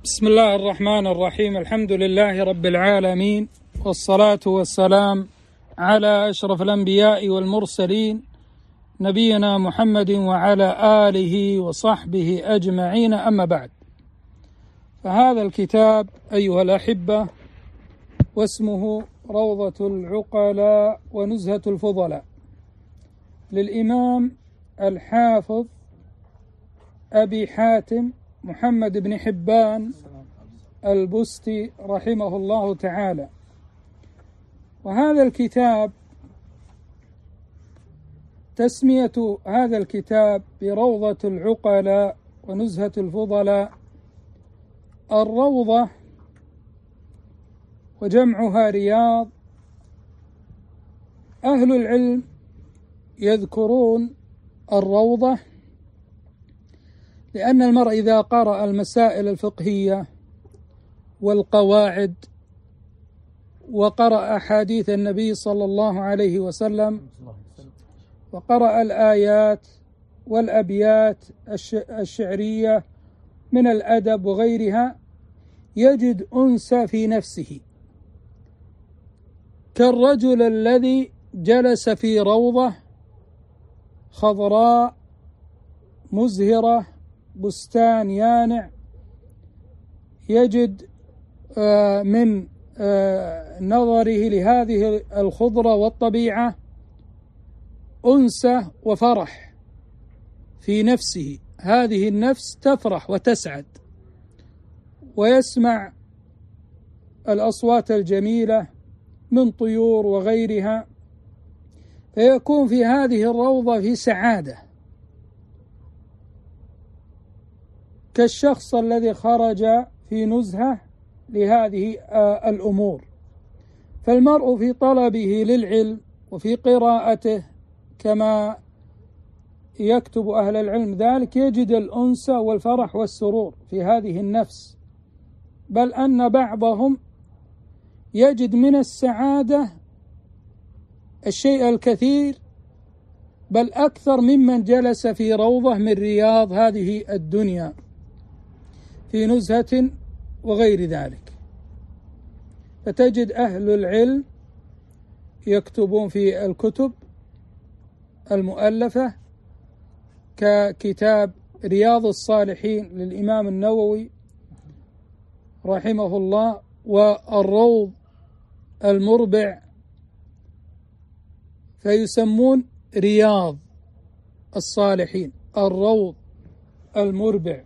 بسم الله الرحمن الرحيم. الحمد لله رب العالمين، والصلاة والسلام على أشرف الأنبياء والمرسلين نبينا محمد وعلى آله وصحبه أجمعين، أما بعد. فهذا الكتاب أيها الأحبة واسمه روضة العقلاء ونزهة الفضلاء للإمام الحافظ أبي حاتم محمد بن حبان البستي رحمه الله تعالى. وهذا الكتاب تسمية هذا الكتاب بروضة العقلاء ونزهة الفضلاء، الروضة وجمعها رياض. أهل العلم يذكرون الروضة لأن المرء إذا قرأ المسائل الفقهية والقواعد وقرأ أحاديث النبي صلى الله عليه وسلم وقرأ الآيات والأبيات الشعرية من الأدب وغيرها، يجد أنس في نفسه، كالرجل الذي جلس في روضة خضراء مزهرة، بستان يانع، يجد من نظره لهذه الخضرة والطبيعة أنسة وفرح في نفسه. هذه النفس تفرح وتسعد، ويسمع الأصوات الجميلة من طيور وغيرها، فيكون في هذه الروضة في سعادة، كالشخص الذي خرج في نزهة لهذه الأمور. فالمرء في طلبه للعلم وفي قراءته كما يكتب أهل العلم ذلك، يجد الأنس والفرح والسرور في هذه النفس، بل أن بعضهم يجد من السعادة الشيء الكثير، بل أكثر ممن جلس في روضة من رياض هذه الدنيا في نزهة وغير ذلك. فتجد أهل العلم يكتبون في الكتب المؤلفة ككتاب رياض الصالحين للإمام النووي رحمه الله، والروض المربع، فيسمون رياض الصالحين الروض المربع،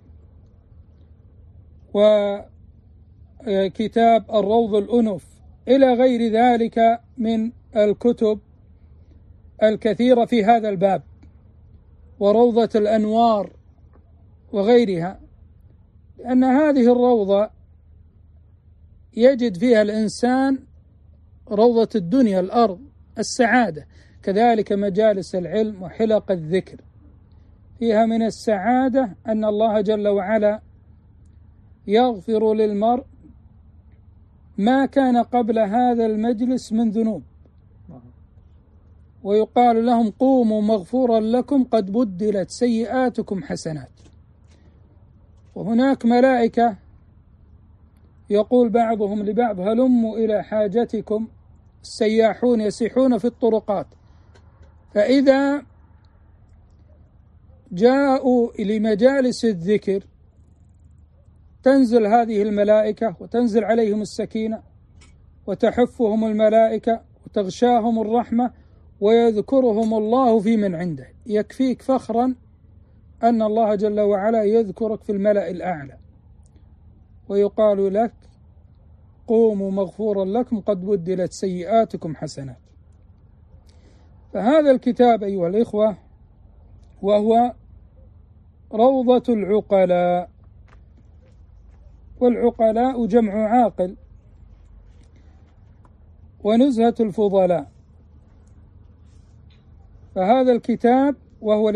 وكتاب الروض الأنف، إلى غير ذلك من الكتب الكثيرة في هذا الباب، وروضة الأنوار وغيرها. لأن هذه الروضة يجد فيها الإنسان روضة الدنيا، الأرض، السعادة. كذلك مجالس العلم وحلق الذكر فيها من السعادة أن الله جل وعلا يغفر للمرء ما كان قبل هذا المجلس من ذنوب، ويقال لهم قوموا مغفورا لكم قد بدلت سيئاتكم حسنات. وهناك ملائكة يقول بعضهم لبعض هلموا إلى حاجتكم، السياحون يسيحون في الطرقات، فإذا جاءوا لمجالس الذكر تنزل هذه الملائكة وتنزل عليهم السكينة وتحفهم الملائكة وتغشاهم الرحمة ويذكرهم الله في من عنده. يكفيك فخرا أن الله جل وعلا يذكرك في الملأ الأعلى، ويقال لك قوموا مغفورا لكم قد بدلت سيئاتكم حسنات. فهذا الكتاب أيها الإخوة وهو روضة العقلاء، والعقلاء جمع عاقل، ونزهة الفضلاء. فهذا الكتاب وهو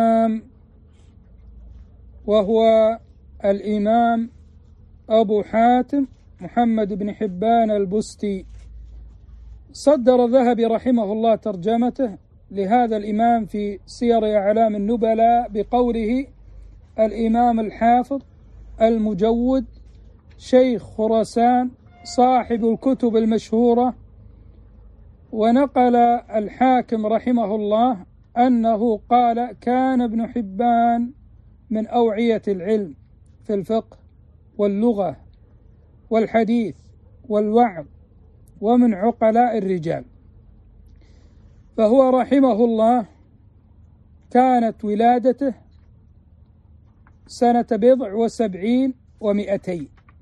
الإمام أبو حاتم محمد بن حبان البستي. صدر الذهبي رحمه الله ترجمته لهذا الإمام في سير أعلام النبلاء بقوله: الإمام الحافظ المجود شيخ خراسان صاحب الكتب المشهورة. ونقل الحاكم رحمه الله أنه قال: كان ابن حبان من أوعية العلم في الفقه واللغة والحديث والوعظ، ومن عقلاء الرجال. فهو رحمه الله كانت ولادته سنة 70 و200،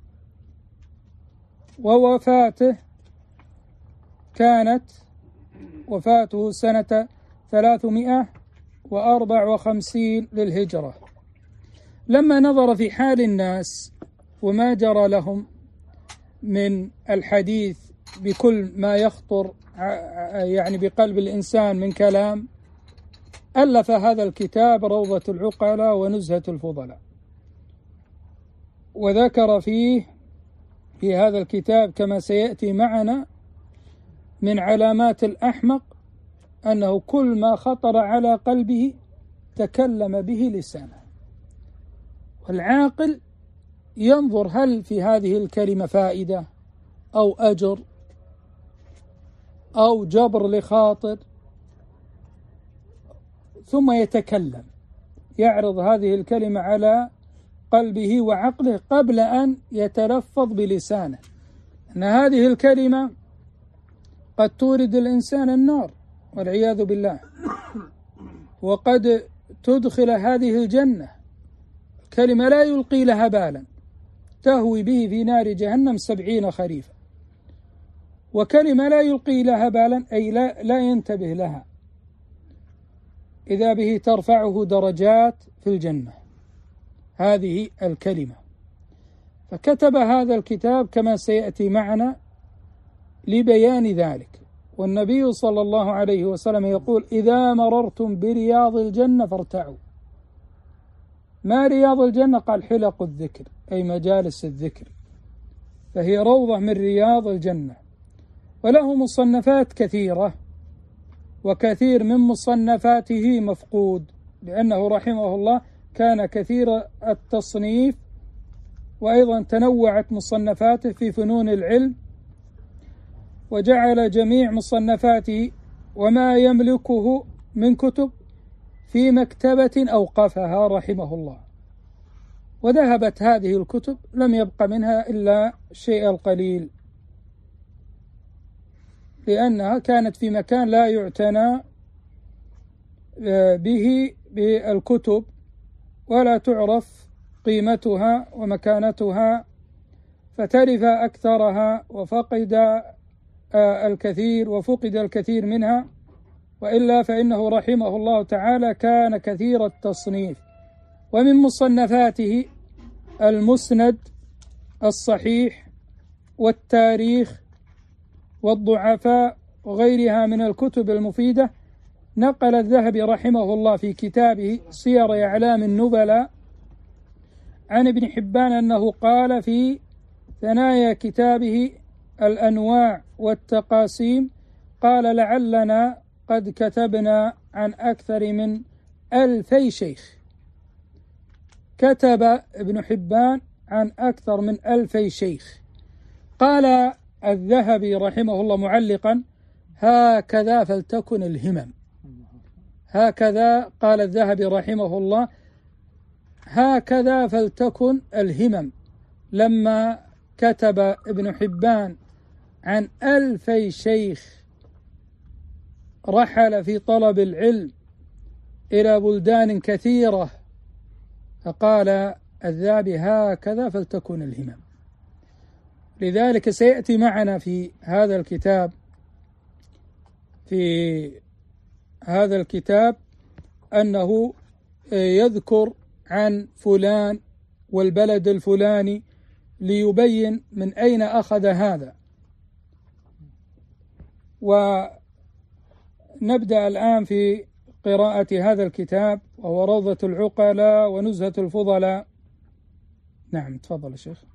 ووفاته سنة 354 للهجرة. لما نظر في حال الناس وما جرى لهم من الحديث بكل ما يخطر يعني بقلب الإنسان من كلام، ألف هذا الكتاب روضة العقلاء ونزهة الفضلاء. وذكر في هذا الكتاب كما سيأتي معنا من علامات الأحمق أنه كل ما خطر على قلبه تكلم به لسانه. والعاقل ينظر هل في هذه الكلمة فائدة أو أجر أو جبر لخاطر، ثم يتكلم، يعرض هذه الكلمة على قلبه وعقله قبل أن يتلفظ بلسانه. أن هذه الكلمة قد تورد الإنسان النار والعياذ بالله، وقد تدخل هذه الجنة. كلمة لا يلقي لها بالا تهوي به في نار جهنم 70 خريفا، وكلمة لا يلقي لها بالا أي لا ينتبه لها، إذا به ترفعه درجات في الجنة هذه الكلمة. فكتب هذا الكتاب كما سيأتي معنا لبيان ذلك. والنبي صلى الله عليه وسلم يقول: إذا مررتم برياض الجنة فارتعوا. ما رياض الجنة؟ قال: حلق الذكر، أي مجالس الذكر، فهي روضة من رياض الجنة. وله مصنفات كثيرة، وكثير من مصنفاته مفقود، لأنه رحمه الله كان كثير التصنيف، وأيضا تنوعت مصنفاته في فنون العلم، وجعل جميع مصنفاته وما يملكه من كتب في مكتبة أوقفها رحمه الله. وذهبت هذه الكتب، لم يبق منها إلا الشيء القليل، لأنها كانت في مكان لا يعتنى به بالكتب، ولا تعرف قيمتها ومكانتها، فتلف أكثرها وفقد الكثير منها. وإلا فإنه رحمه الله تعالى كان كثير التصنيف. ومن مصنفاته المسند الصحيح والتاريخ والضعفاء وغيرها من الكتب المفيدة. نقل الذهبي رحمه الله في كتابه سير أعلام النبلاء عن ابن حبان أنه قال في ثنايا كتابه الأنواع والتقاسيم، قال: لعلنا قد كتبنا عن أكثر من 2000 شيخ. كتب ابن حبان عن أكثر من 2000 شيخ. قال الذهبي رحمه الله معلقا: هكذا فلتكن الهمم. هكذا قال الذهبي رحمه الله: هكذا فلتكن الهمم. لما كتب ابن حبان عن 2000 شيخ رحل في طلب العلم إلى بلدان كثيرة، فقال الذهبي: هكذا فلتكن الهمم. لذلك سيأتي معنا في هذا الكتاب أنه يذكر عن فلان والبلد الفلاني ليبين من أين أخذ هذا. ونبدأ الآن في قراءة هذا الكتاب، وهو روضة العقلاء ونزهة الفضلاء. نعم، تفضل يا شيخ.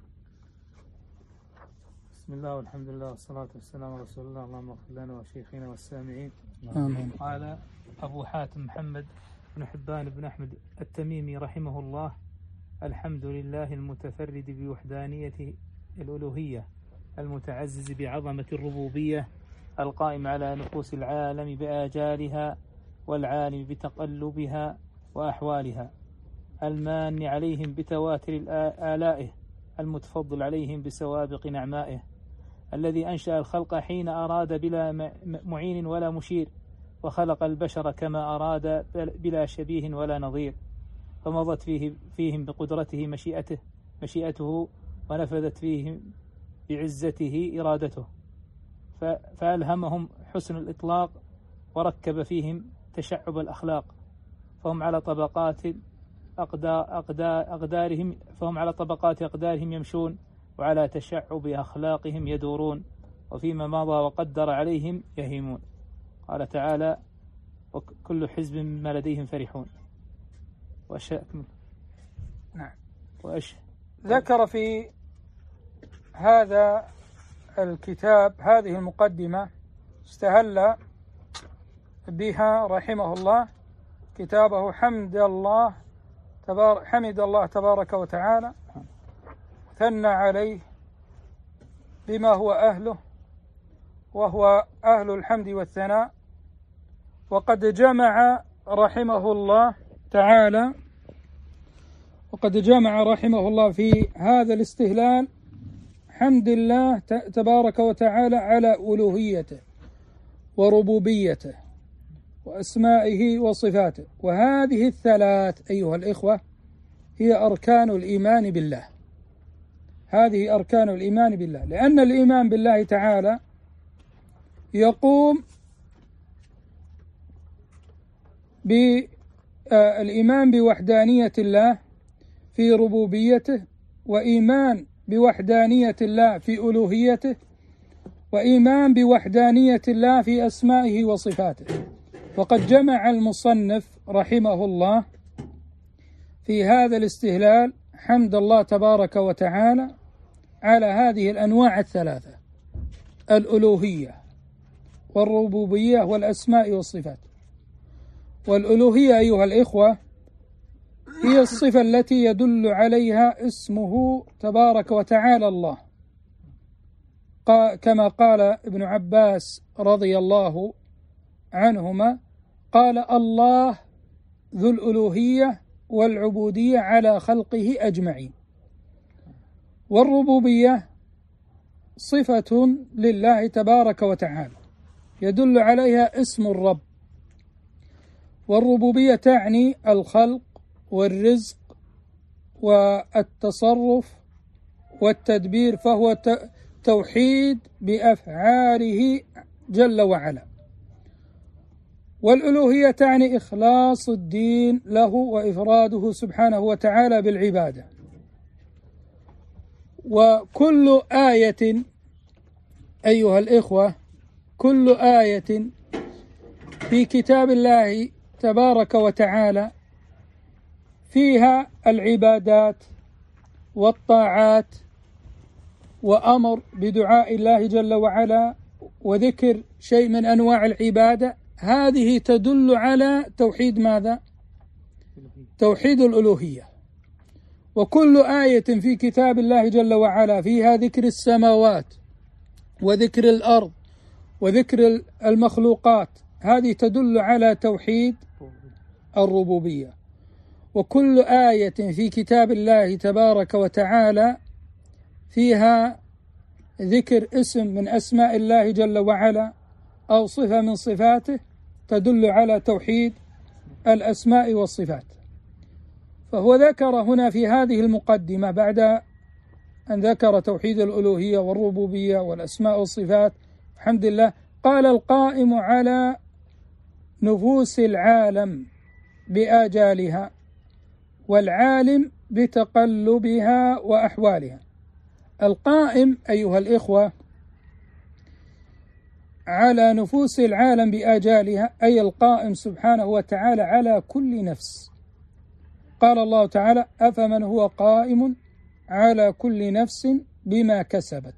بسم الله والحمد لله والصلاة والسلام على رسول الله. اللهم اغفر لنا وشيخنا والسامعين. آمين. قال أبو حاتم محمد بن حبان بن أحمد التميمي رحمه الله: الحمد لله المتفرد بوحدانيته الألوهية المتعزز بعظمة الربوبية القائم على نفوس العالم بآجالها والعالم بتقلبها وأحوالها المان عليهم بتواتر آلائه المتفضل عليهم بسوابق نعمائه الذي أنشأ الخلق حين أراد بلا معين ولا مشير وخلق البشر كما أراد بلا شبيه ولا نظير فمضت فيهم بقدرته مشيئته ونفذت فيهم بعزته إرادته فألهمهم حسن الإطلاق وركب فيهم تشعب الأخلاق فهم على طبقات أقدارهم يمشون وعلى تشعب أخلاقهم يدورون وفيما مضى وقدر عليهم يهيمون. قال تعالى وكل حزب مما لديهم فرحون. نعم. ذكر في هذا الكتاب هذه المقدمة استهل بها رحمه الله كتابه حمد الله تبارك وتعالى ثنى عليه بما هو أهله وهو أهل الحمد والثناء. وقد جمع رحمه الله في هذا الاستهلال حمد الله تبارك وتعالى على ألوهيته وربوبيته وأسمائه وصفاته. وهذه الثلاث أيها الإخوة هي أركان الإيمان بالله. هذه أركان الإيمان بالله، لأن الإيمان بالله تعالى يقوم بالإيمان بوحدانية الله في ربوبيته، وإيمان بوحدانية الله في ألوهيته، وإيمان بوحدانية الله في أسمائه وصفاته. وقد جمع المصنف رحمه الله في هذا الاستهلال حمد الله تبارك وتعالى على هذه الأنواع الثلاثة: الألوهية والربوبية والأسماء والصفات. والألوهية أيها الإخوة هي الصفة التي يدل عليها اسمه تبارك وتعالى الله، كما قال ابن عباس رضي الله عنهما قال الله ذو الألوهية والعبودية على خلقه أجمعين. والربوبية صفة لله تبارك وتعالى يدل عليها اسم الرب. والربوبية تعني الخلق والرزق والتصرف والتدبير، فهو توحيد بأفعاله جل وعلا. والألوهية تعني إخلاص الدين له وإفراده سبحانه وتعالى بالعبادة. وكل آية أيها الإخوة، كل آية في كتاب الله تبارك وتعالى فيها العبادات والطاعات وأمر بدعاء الله جل وعلا وذكر شيء من أنواع العبادة، هذه تدل على توحيد ماذا؟ توحيد الألوهية. وكل آية في كتاب الله جل وعلا فيها ذكر السماوات وذكر الأرض وذكر المخلوقات، هذه تدل على توحيد الربوبية. وكل آية في كتاب الله تبارك وتعالى فيها ذكر اسم من أسماء الله جل وعلا أو صفة من صفاته تدل على توحيد الأسماء والصفات. فهو ذكر هنا في هذه المقدمة بعد أن ذكر توحيد الألوهية والربوبية والأسماء والصفات الحمد لله، قال القائم على نفوس العالم بآجالها والعالم بتقلبها وأحوالها. القائم أيها الإخوة على نفوس العالم بآجالها أي القائم سبحانه وتعالى على كل نفس. قال الله تعالى أفمن هو قائم على كل نفس بما كسبت.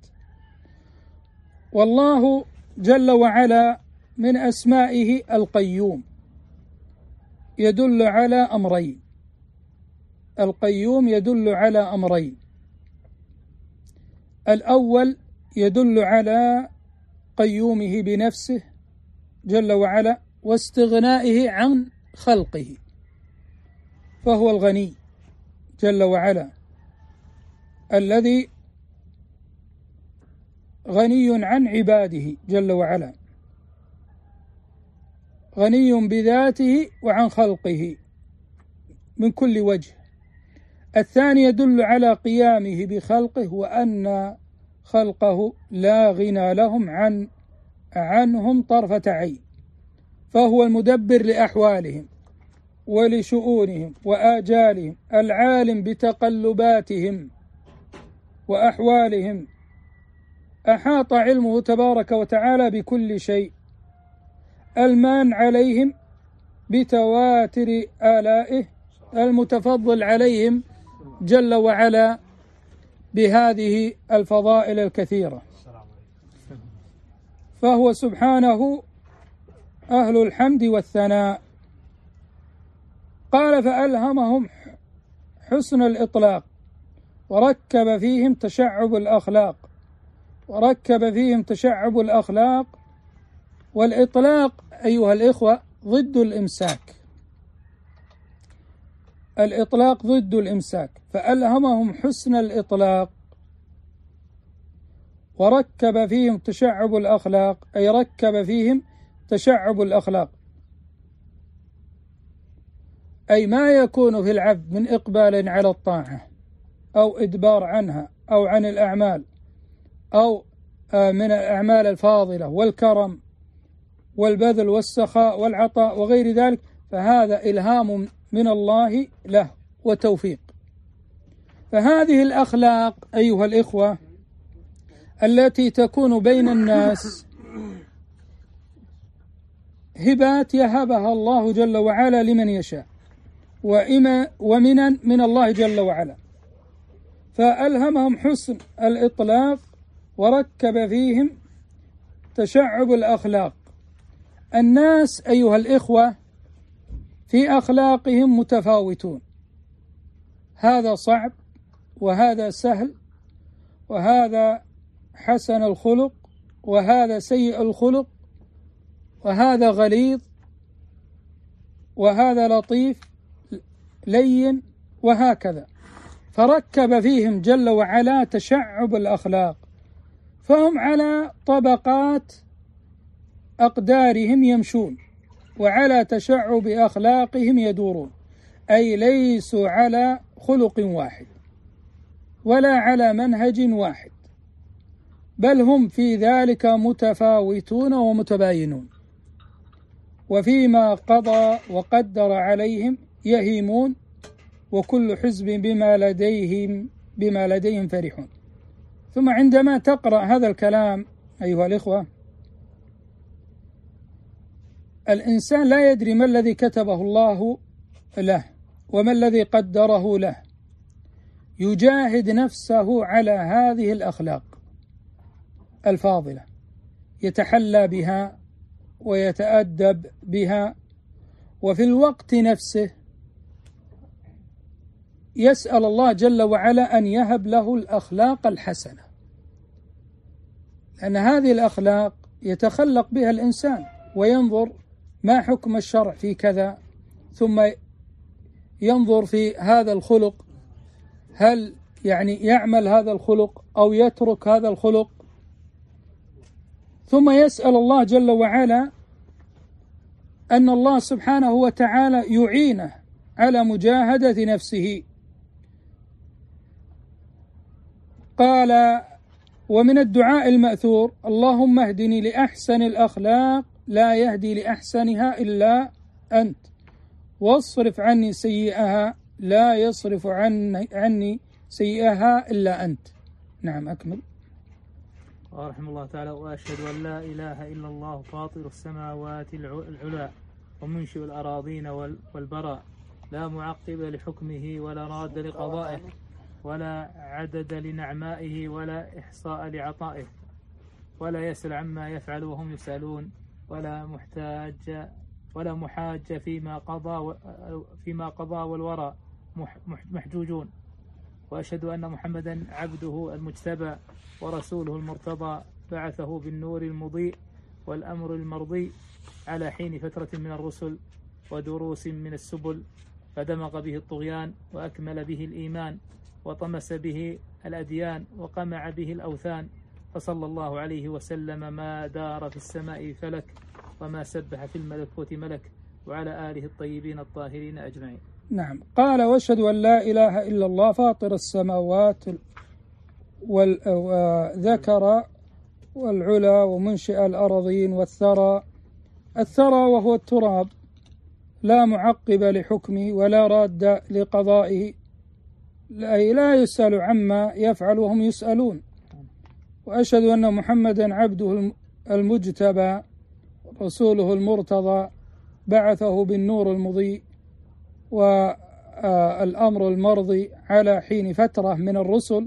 والله جل وعلا من أسمائه القيوم، يدل على أمرين. القيوم يدل على أمرين: الأول يدل على قيومه بنفسه جل وعلا واستغنائه عن خلقه، فهو الغني جل وعلا الذي غني عن عباده جل وعلا، غني بذاته وعن خلقه من كل وجه. الثاني يدل على قيامه بخلقه وأن خلقه لا غنى لهم عنهم طرفة عين، فهو المدبر لأحوالهم ولشؤونهم وآجالهم، العالم بتقلباتهم وأحوالهم، أحاط علمه تبارك وتعالى بكل شيء، المان عليهم بتواتر آلائه، المتفضل عليهم جل وعلا بهذه الفضائل الكثيرة، فهو سبحانه أهل الحمد والثناء. قال فألهمهم حسن الإطلاق وركب فيهم تشعب الأخلاق، وركب فيهم تشعب الأخلاق. والإطلاق أيها الإخوة ضد الإمساك، الإطلاق ضد الإمساك، فألهمهم حسن الإطلاق وركب فيهم تشعب الأخلاق، أي ركب فيهم تشعب الأخلاق، أي ما يكون في العبد من إقبال على الطاعة أو إدبار عنها أو عن الأعمال أو من الأعمال الفاضلة والكرم والبذل والسخاء والعطاء وغير ذلك، فهذا إلهام من الله له وتوفيق. فهذه الأخلاق أيها الإخوة التي تكون بين الناس هبات يهبها الله جل وعلا لمن يشاء، ومنا من الله جل وعلا، فألهمهم حسن الإطلاق وركب فيهم تشعب الأخلاق. الناس أيها الإخوة في أخلاقهم متفاوتون، هذا صعب وهذا سهل، وهذا حسن الخلق وهذا سيء الخلق، وهذا غليظ وهذا لطيف لين، وهكذا. فركب فيهم جل وعلا تشعب الأخلاق، فهم على طبقات أقدارهم يمشون وعلى تشعب أخلاقهم يدورون، أي ليسوا على خلق واحد ولا على منهج واحد، بل هم في ذلك متفاوتون ومتباينون، وفيما قضى وقدر عليهم يهيمون، وكل حزب بما لديهم فرحون. ثم عندما تقرأ هذا الكلام أيها الإخوة، الإنسان لا يدري ما الذي كتبه الله له وما الذي قدره له، يجاهد نفسه على هذه الأخلاق الفاضلة، يتحلى بها ويتأدب بها، وفي الوقت نفسه يسأل الله جل وعلا أن يهب له الأخلاق الحسنة، لأن هذه الأخلاق يتخلق بها الإنسان وينظر ما حكم الشرع في كذا، ثم ينظر في هذا الخلق هل يعمل هذا الخلق أو يترك هذا الخلق، ثم يسأل الله جل وعلا أن الله سبحانه وتعالى يعينه على مجاهدة نفسه. قال ومن الدعاء المأثور اللهم اهدني لأحسن الأخلاق لا يهدي لأحسنها إلا أنت، واصرف عني سيئها لا يصرف عني سيئها إلا أنت. نعم أكمل. ورحمه الله تعالى وأشهد أن لا إله إلا الله فاطر السماوات العلى ومنشئ الأراضين والبراء، لا معقب لحكمه ولا راد لقضائه ولا عدد لنعمائه ولا إحصاء لعطائه، ولا يسأل عما يفعل وهم يسألون، ولا محاج فيما قضى والورى محجوجون، وأشهد أن محمدا عبده المجتبى ورسوله المرتضى، بعثه بالنور المضيء والأمر المرضي على حين فترة من الرسل ودروس من السبل، فدمغ به الطغيان وأكمل به الإيمان وطمس به الأديان وقمع به الأوثان، فصلى الله عليه وسلم ما دار في السماء فلك وما سبح في الملكوت ملك، وعلى آله الطيبين الطاهرين أجمعين. نعم. قال: واشهد أن لا إله إلا الله فاطر السماوات وذكر والعلا ومنشئ الأراضين والثرى. الثرى وهو التراب، لا معقب لحكمه ولا راد لقضائه، أي لا يسأل عما يفعل وهم يسألون. وأشهد أن محمدا عبده المجتبى رسوله المرتضى، بعثه بالنور المضيء والأمر المرضي على حين فترة من الرسل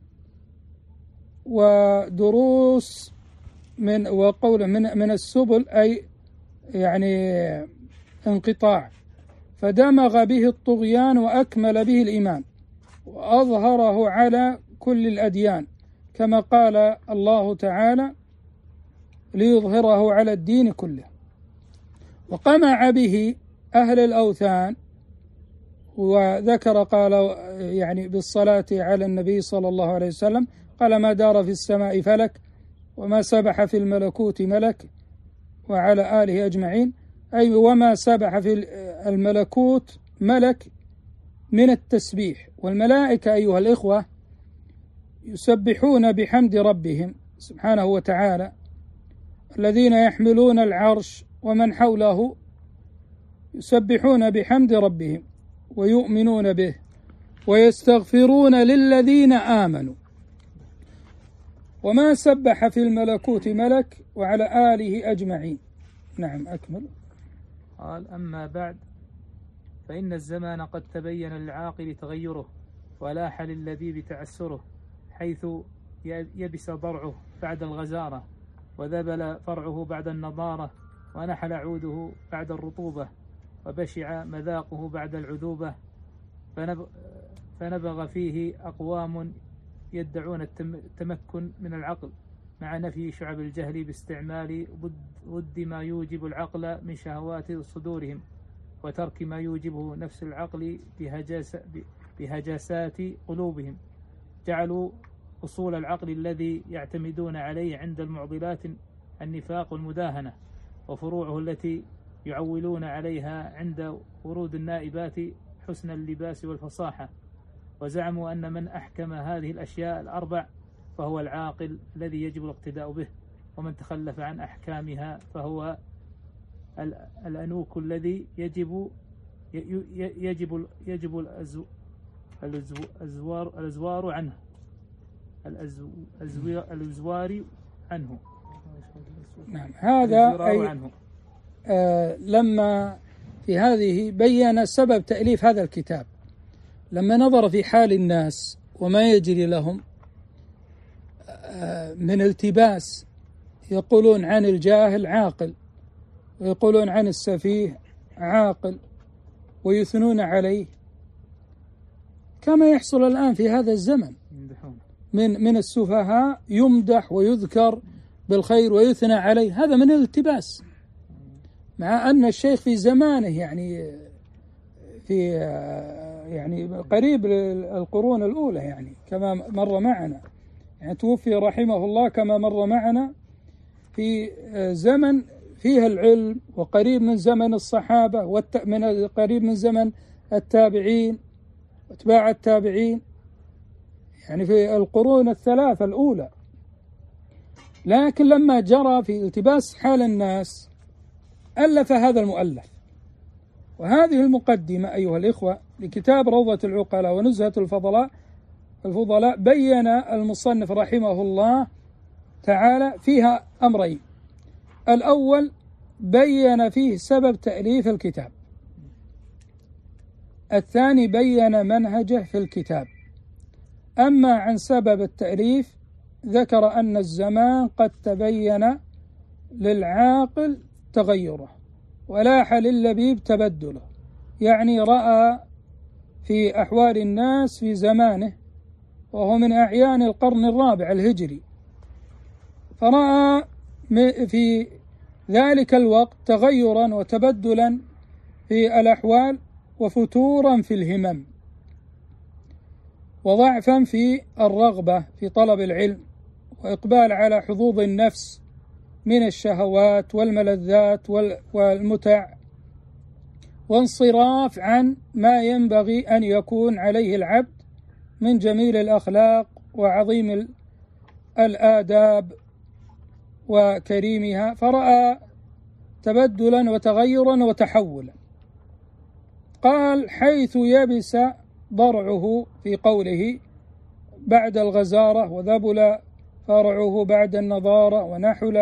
ودروس وقوله من السبل، أي يعني انقطاع، فدمغ به الطغيان وأكمل به الإيمان وأظهره على كل الأديان، كما قال الله تعالى: ليظهره على الدين كله. وقمع به أهل الأوثان، وذكر قال يعني بالصلاة على النبي صلى الله عليه وسلم، قال: ما دار في السماء فلك وما سبح في الملكوت ملك، وعلى آله أجمعين، أي وما سبح في الملكوت ملك من التسبيح. والملائكة أيها الإخوة يسبحون بحمد ربهم سبحانه وتعالى، الذين يحملون العرش ومن حوله يسبحون بحمد ربهم ويؤمنون به ويستغفرون للذين آمنوا، وما سبح في الملكوت ملك، وعلى آله أجمعين. نعم، أكمل. قال: أما بعد، فإن الزمان قد تبين للعاقل تغيره، ولاح للذيب تعسره، حيث يبس ضرعه بعد الغزارة، وذبل فرعه بعد النضارة، ونحل عوده بعد الرطوبة، وبشع مذاقه بعد العذوبة، فنبغ فيه أقوام يدعون التمكن من العقل، مع نفي شعب الجهل باستعمال ضد ما يوجب العقل من شهوات صدورهم، وترك ما يوجبه نفس العقل بهجاسات قلوبهم. جعلوا أصول العقل الذي يعتمدون عليه عند المعضلات النفاق والمداهنة، وفروعه التي يعولون عليها عند ورود النائبات حسن اللباس والفصاحة. وزعموا أن من أحكم هذه الأشياء الأربع فهو العاقل الذي يجب الاقتداء به، ومن تخلف عن أحكامها فهو الأنوك الذي يجب الأزوار عنه، الأزوار عنه. نعم، هذا أي لما في هذه بيّن سبب تأليف هذا الكتاب، لما نظر في حال الناس وما يجري لهم من التباس، يقولون عن الجاهل عاقل، ويقولون عن السفيه عاقل، ويثنون عليه، كما يحصل الآن في هذا الزمن من السفهاء يمدح ويذكر بالخير ويثنى عليه. هذا من الالتباس، مع أن الشيخ في زمانه يعني قريب القرون الأولى، يعني كما مر معنا، يعني توفي رحمه الله كما مر معنا في زمن فيه العلم، وقريب من زمن الصحابة، قريب من زمن التابعين واتباع التابعين، يعني في القرون الثلاثة الأولى. لكن لما جرى في التباس حال الناس ألف هذا المؤلف. وهذه المقدمة أيها الإخوة لكتاب روضة العقلاء ونزهة الفضلاء بين المصنف رحمه الله تعالى فيها أمرين: الأول بين فيه سبب تأليف الكتاب، الثاني بين منهجه في الكتاب. أما عن سبب التأليف ذكر أن الزمان قد تبين للعاقل تغيره، ولاح للبيب تبدله، يعني رأى في أحوال الناس في زمانه وهو من أعيان القرن الرابع الهجري، فرأى في ذلك الوقت تغيرا وتبدلا في الأحوال وفتورا في الهمم وضعفا في الرغبة في طلب العلم وإقبال على حظوظ النفس من الشهوات والملذات والمتع، وانصراف عن ما ينبغي أن يكون عليه العبد من جميل الأخلاق وعظيم الآداب وكريمها، فرأى تبدلا وتغيرا وتحولا. قال: حيث يبس ضرعه في قوله بعد الغزارة، وذبل فرعه بعد النضارة، ونحل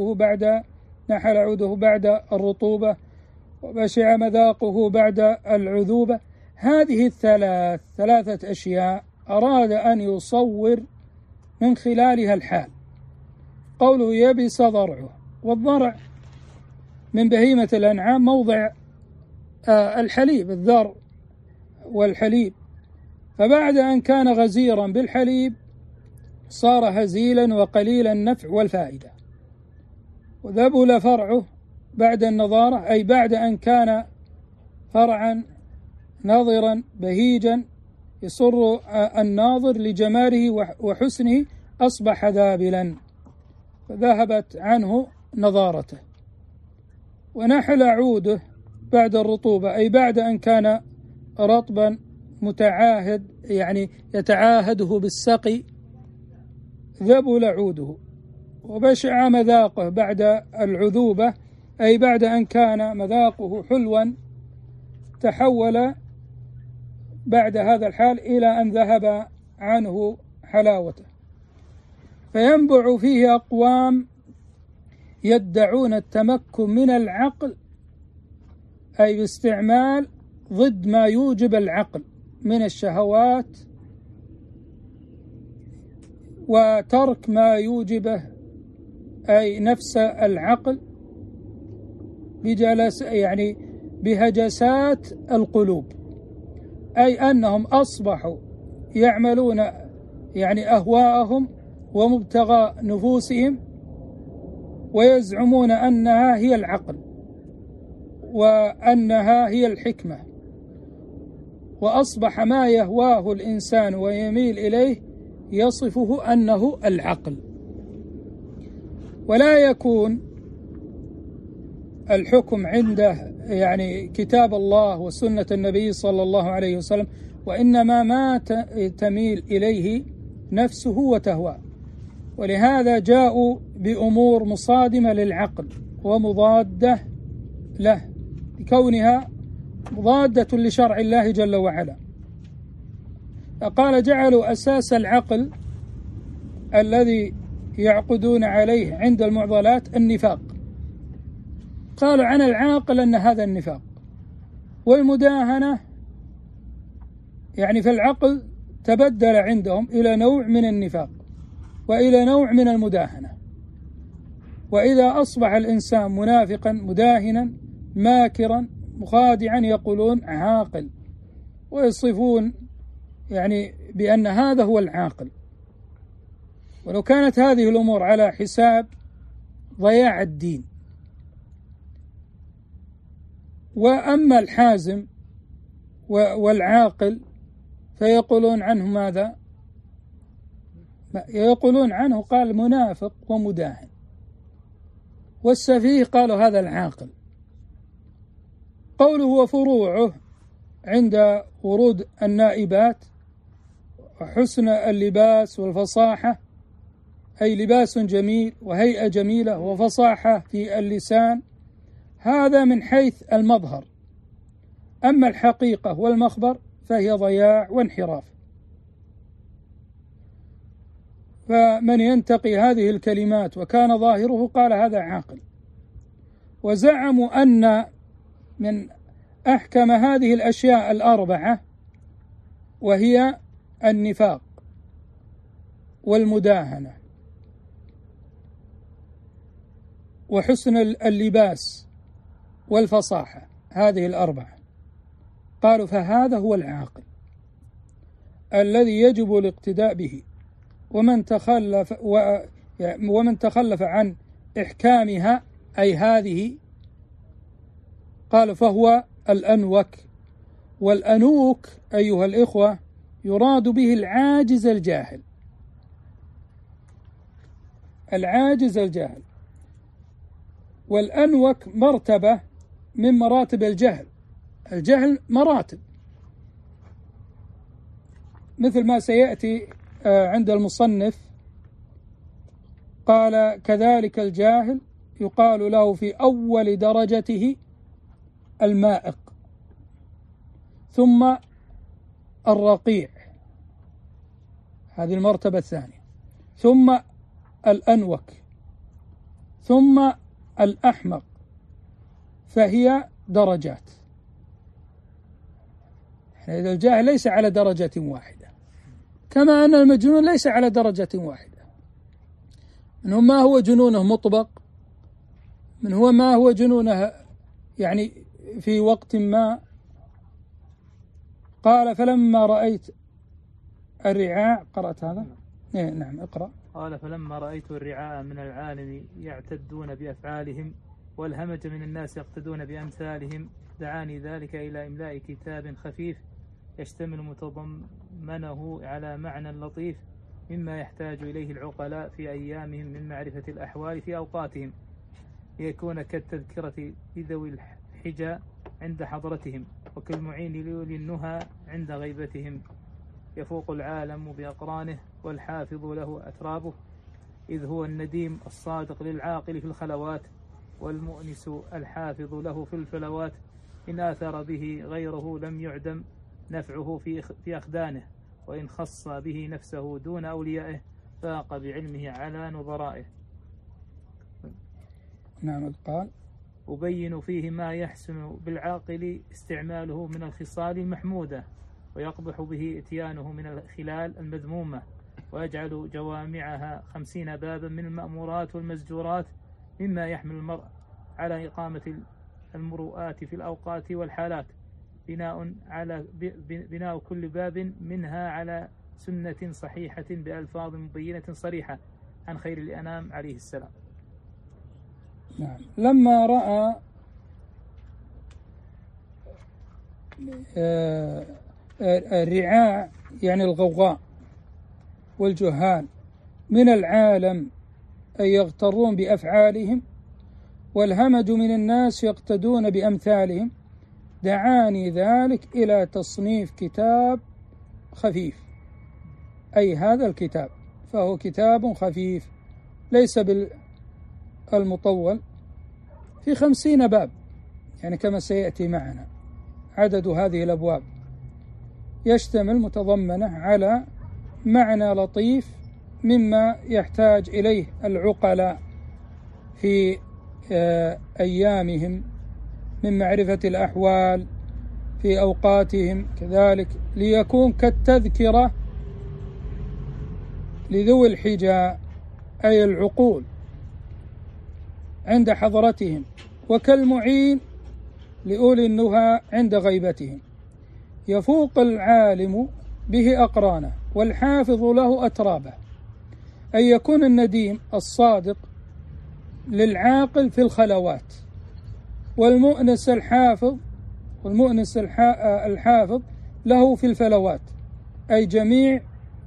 عوده بعد الرطوبة، وبشع مذاقه بعد العذوبة. هذه ثلاثة أشياء أراد أن يصور من خلالها الحال. قوله يبس ضرعه، والضرع من بهيمة الأنعام موضع الحليب، الذر والحليب، فبعد أن كان غزيرا بالحليب صار هزيلا وقليل النفع والفائدة. وذبل فرعه بعد النضارة، أي بعد أن كان فرعا ناظرا بهيجا يسر الناظر لجماله وحسنه، أصبح ذابلا فذهبت عنه نضارته. ونحل عوده بعد الرطوبة، أي بعد أن كان رطبا متعاهد، يعني يتعاهده بالسقي، ذبل عوده. وبشع مذاقه بعد العذوبة، أي بعد أن كان مذاقه حلوا تحول بعد هذا الحال إلى أن ذهب عنه حلاوته. فينبع فيه أقوام يدعون التمكن من العقل، أي باستعمال ضد ما يوجب العقل من الشهوات، وترك ما يوجبه أي نفس العقل بهجسات القلوب، أي أنهم أصبحوا يعملون أهواءهم ومبتغى نفوسهم، ويزعمون أنها هي العقل وأنها هي الحكمة، وأصبح ما يهواه الإنسان ويميل إليه يصفه أنه العقل. ولا يكون الحكم عنده كتاب الله وسنة النبي صلى الله عليه وسلم، وإنما ما تميل إليه نفسه وتهواه. ولهذا جاءوا بأمور مصادمة للعقل ومضادة له، لكونها مضادة لشرع الله جل وعلا. فقال: جعلوا أساس العقل الذي يعقدون عليه عند المعضلات النفاق. قالوا عن العاقل أن هذا النفاق، والمداهنة في العقل تبدل عندهم إلى نوع من النفاق وإلى نوع من المداهنة. وإذا أصبح الإنسان منافقا مداهنا ماكرا مخادعا يقولون عاقل، ويصفون بأن هذا هو العاقل. ولو كانت هذه الأمور على حساب ضياع الدين. وأما الحازم والعاقل فيقولون عنه ماذا؟ يقولون عنه قال منافق ومداهن. والسفيه قالوا هذا العاقل. قوله وفروعه عند ورود النائبات وحسن اللباس والفصاحة، أي لباس جميل وهيئة جميلة وفصاحة في اللسان، هذا من حيث المظهر. أما الحقيقة والمخبر فهي ضياع وانحراف. فمن ينتقي هذه الكلمات وكان ظاهره قال هذا عاقل. وزعموا أن من أحكم هذه الأشياء الأربعة، وهي النفاق والمداهنة وحسن اللباس والفصاحة، هذه الأربعة، قالوا فهذا هو العاقل. الذي يجب الاقتداء به، ومن تخلف عن إحكامها أي هذه قال فهو الأنوك. والأنوك أيها الإخوة يراد به العاجز الجاهل، العاجز الجاهل. والأنوك مرتبة من مراتب الجهل. الجهل مراتب، مثل ما سيأتي عند المصنف قال كذلك الجاهل يقال له في أول درجته المائق، ثم الرقيع، هذه المرتبة الثانية، ثم الأنوك، ثم الأحمق، فهي درجات. إذا الجاهل ليس على درجة واحدة، كما أن المجنون ليس على درجة واحدة. منه ما هو جنونه مطبق، من هو ما هو جنونه يعني في وقت ما. قال فلما رأيت الرعاع، قرأت هذا؟ نعم اقرأ. قال فلما رأيت الرعاع من العالم يعتدون بأفعالهم والهمج من الناس يقتدون بأمثالهم دعاني ذلك إلى إملاء كتاب خفيف يشتمل متضمنه على معنى لطيف مما يحتاج إليه العقلاء في أيامهم من معرفة الأحوال في أوقاتهم، ليكون كالتذكرة لذوي الحجى عند حضرتهم، وكالمعين لأولي النهى عند غيبتهم. يفوق العالم بأقرانه والحافظ له أترابه، إذ هو النديم الصادق للعاقل في الخلوات، والمؤنس الحافظ له في الفلوات. إن آثر به غيره لم يعدم نفعه في أخدانه، وإن خص به نفسه دون أوليائه فاق بعلمه على نظرائه. نعم. قال أبين فيه ما يحسن بالعاقل استعماله من الخصال المحمودة، ويقبح به إتيانه من الخلال المذمومة، ويجعل جوامعها 50 بابا من المأمورات والمزجورات، مما يحمل المرء على إقامة المروءات في الأوقات والحالات، بناء كل باب منها على سنة صحيحة بألفاظ مبينة صريحة عن خير الأنام عليه السلام. نعم. لما رأى الرعاع يعني الغوغاء والجهال من العالم أي يغترون بأفعالهم، والهمج من الناس يقتدون بأمثالهم، دعاني ذلك إلى تصنيف كتاب خفيف، أي هذا الكتاب فهو كتاب خفيف ليس بالمطول، في 50 باب، يعني كما سيأتي معنا عدد هذه الأبواب، يشتمل متضمنة على معنى لطيف مما يحتاج إليه العقلاء في أيامهم من معرفة الأحوال في أوقاتهم، كذلك ليكون كالتذكرة لذوي الحجى أي العقول عند حضرتهم، وكالمعين لأولي النهى عند غيبتهم. يفوق العالم به أقرانه والحافظ له أترابه، أي يكون النديم الصادق للعاقل في الخلوات، والمؤنس الحافظ له في الفلوات، أي جميع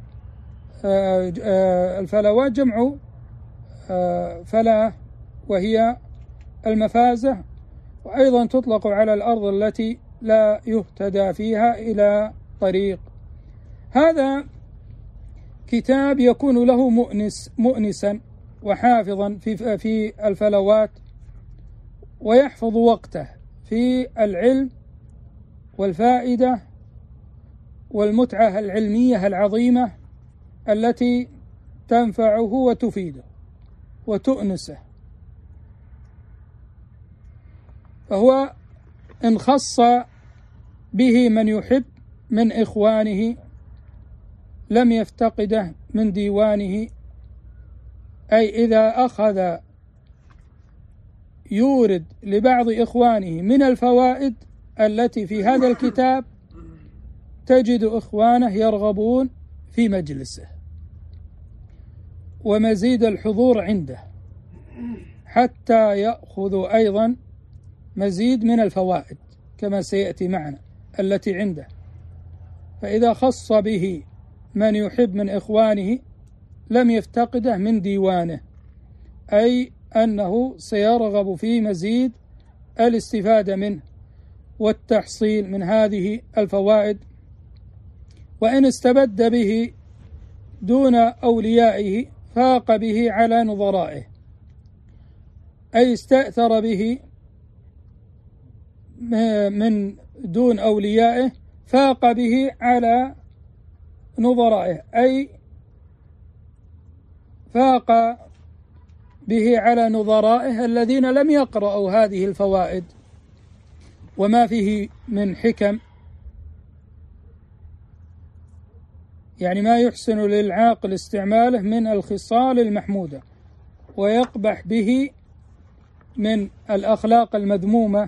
الفلوات جمع فلاة وهي المفازة، وأيضا تطلق على الأرض التي لا يهتدى فيها إلى طريق. هذا كتاب يكون له مؤنسا وحافظا في الفلوات، ويحفظ وقته في العلم والفائدة والمتعة العلمية العظيمة التي تنفعه وتفيده وتؤنسه. فهو إن خص به من يحب من إخوانه لم يفتقده من ديوانه، أي إذا أخذ يورد لبعض إخوانه من الفوائد التي في هذا الكتاب تجد إخوانه يرغبون في مجلسه ومزيد الحضور عنده، حتى يأخذوا أيضا مزيد من الفوائد كما سيأتي معنا التي عنده. فإذا خص به من يحب من إخوانه لم يفتقده من ديوانه، أي أنه سيرغب في مزيد الاستفادة منه والتحصيل من هذه الفوائد. وإن استبد به دون أوليائه فاق به على نظرائه، أي استأثر به من دون أوليائه فاق به على نظرائه، أي فاق به على نظرائه الذين لم يقرأوا هذه الفوائد وما فيه من حكم، يعني ما يحسن للعاقل استعماله من الخصال المحمودة ويقبح به من الأخلاق المذمومة.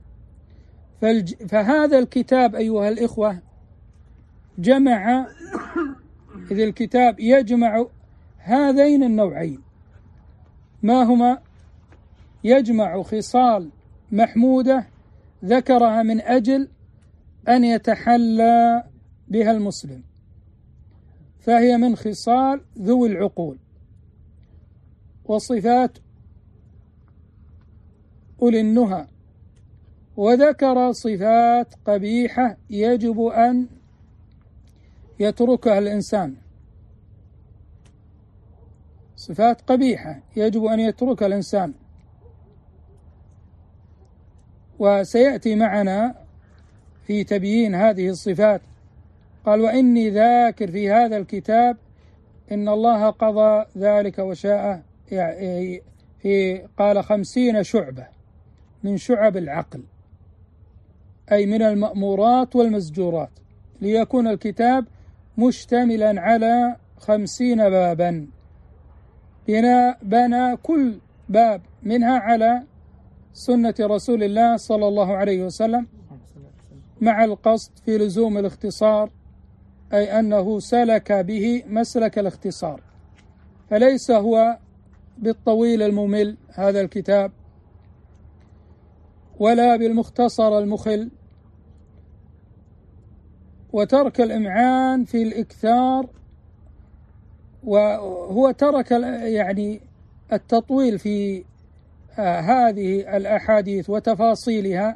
فهذا الكتاب أيها الإخوة جمع، إذ الكتاب يجمع هذين النوعين، ما هما؟ يجمع خصال محمودة ذكرها من أجل أن يتحلى بها المسلم، فهي من خصال ذوي العقول وصفات أولي النهى، وذكر صفات قبيحة يجب أن يتركها الإنسان، صفات قبيحة يجب أن يتركها الإنسان. وسيأتي معنا في تبيين هذه الصفات. قال: وإني ذاكر في هذا الكتاب إن الله قضى ذلك وشاء، قال 50 شعبة من شعب العقل، أي من المأمورات والمزجورات، ليكون الكتاب مشتملا على 50 بابا، بنى كل باب منها على سنة رسول الله صلى الله عليه وسلم، مع القصد في لزوم الاختصار، أي أنه سلك به مسلك الاختصار، فليس هو بالطويل الممل هذا الكتاب ولا بالمختصر المخل. وترك الإمعان في الإكثار، وهو ترك يعني التطويل في هذه الأحاديث وتفاصيلها،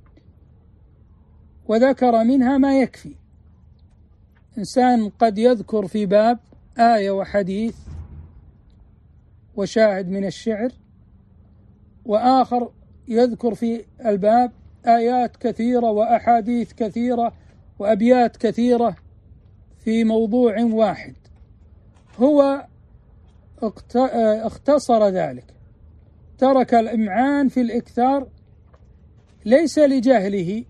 وذكر منها ما يكفي. إنسان قد يذكر في باب آية وحديث وشاهد من الشعر، وآخر يذكر في الباب آيات كثيرة وأحاديث كثيرة وأبيات كثيرة في موضوع واحد. هو اختصر ذلك، ترك الإمعان في الإكثار، ليس لجهله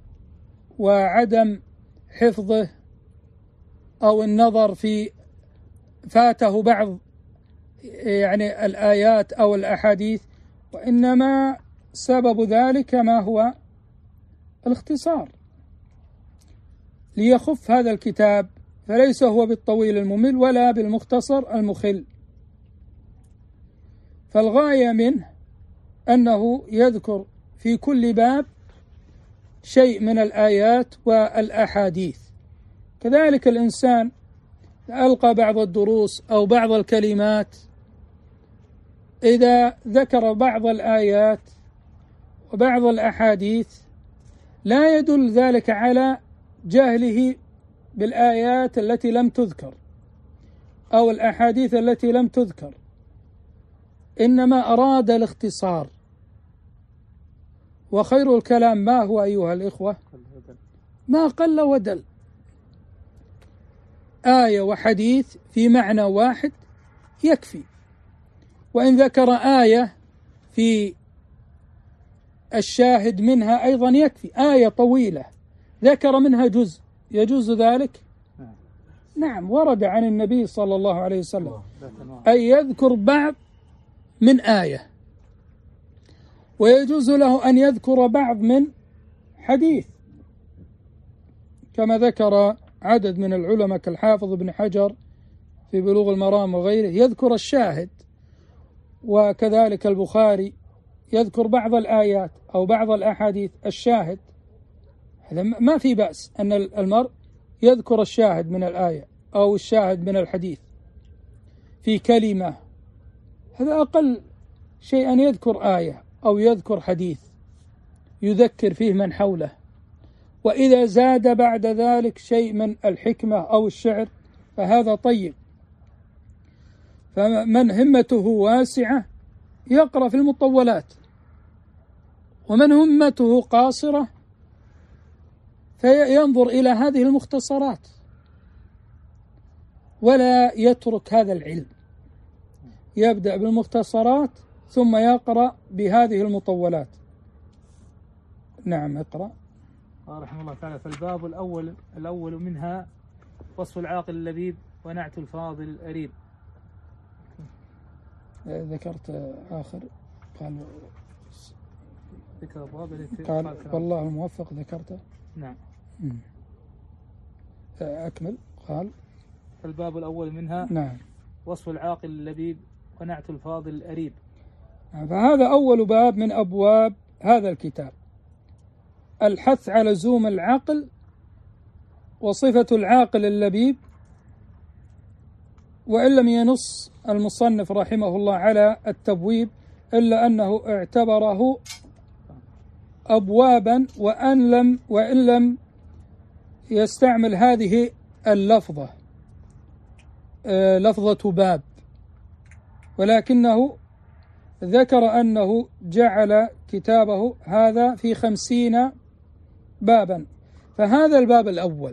وعدم حفظه أو النظر في فاته بعض يعني الآيات أو الأحاديث، وإنما سبب ذلك ما هو الاختصار، ليخف هذا الكتاب، فليس هو بالطويل الممل ولا بالمختصر المخل. فالغاية منه أنه يذكر في كل باب شيء من الآيات والأحاديث. كذلك الإنسان ألقى بعض الدروس أو بعض الكلمات، إذا ذكر بعض الآيات وبعض الأحاديث لا يدل ذلك على جهله بالآيات التي لم تذكر أو الأحاديث التي لم تذكر، إنما أراد الاختصار. وخير الكلام ما هو أيها الإخوة؟ ما قل ودل. آية وحديث في معنى واحد يكفي، وإن ذكر آية في الشاهد منها أيضا يكفي. آية طويلة ذكر منها جزء يجوز ذلك؟ نعم، ورد عن النبي صلى الله عليه وسلم أن يذكر بعض من آية، ويجوز له أن يذكر بعض من حديث. كما ذكر عدد من العلماء كالحافظ ابن حجر في بلوغ المرام وغيره يذكر الشاهد، وكذلك البخاري يذكر بعض الآيات أو بعض الأحاديث الشاهد. هذا ما في بأس أن المرء يذكر الشاهد من الآية أو الشاهد من الحديث في كلمة، هذا أقل شيء أن يذكر آية أو يذكر حديث يذكر فيه من حوله. وإذا زاد بعد ذلك شيء من الحكمة أو الشعر فهذا طيب. فمن همته واسعة يقرأ في المطولات، ومن همته قاصرة فينظر إلى هذه المختصرات ولا يترك هذا العلم، يبدأ بالمختصرات ثم يقرأ بهذه المطولات. نعم اقرأ. رحمه الله تعالى. فالباب الأول منها وصف العاقل اللبيب ونعت الفاضل الأريب. ذكرت آخر قال ذكر الباب قال والله الموفق ذكرته. نعم. أكمل. قال الباب الأول منها نعم وصف العاقل اللبيب ونعت الفاضل الأريب. فهذا أول باب من أبواب هذا الكتاب، الحث على لزوم العقل وصفة العاقل اللبيب. وإن لم ينص المصنف رحمه الله على التبويب إلا أنه اعتبره أبوابا، وإن لم يستعمل هذه اللفظة لفظة باب، ولكنه ذكر أنه جعل كتابه هذا في 50 بابا. فهذا الباب الأول،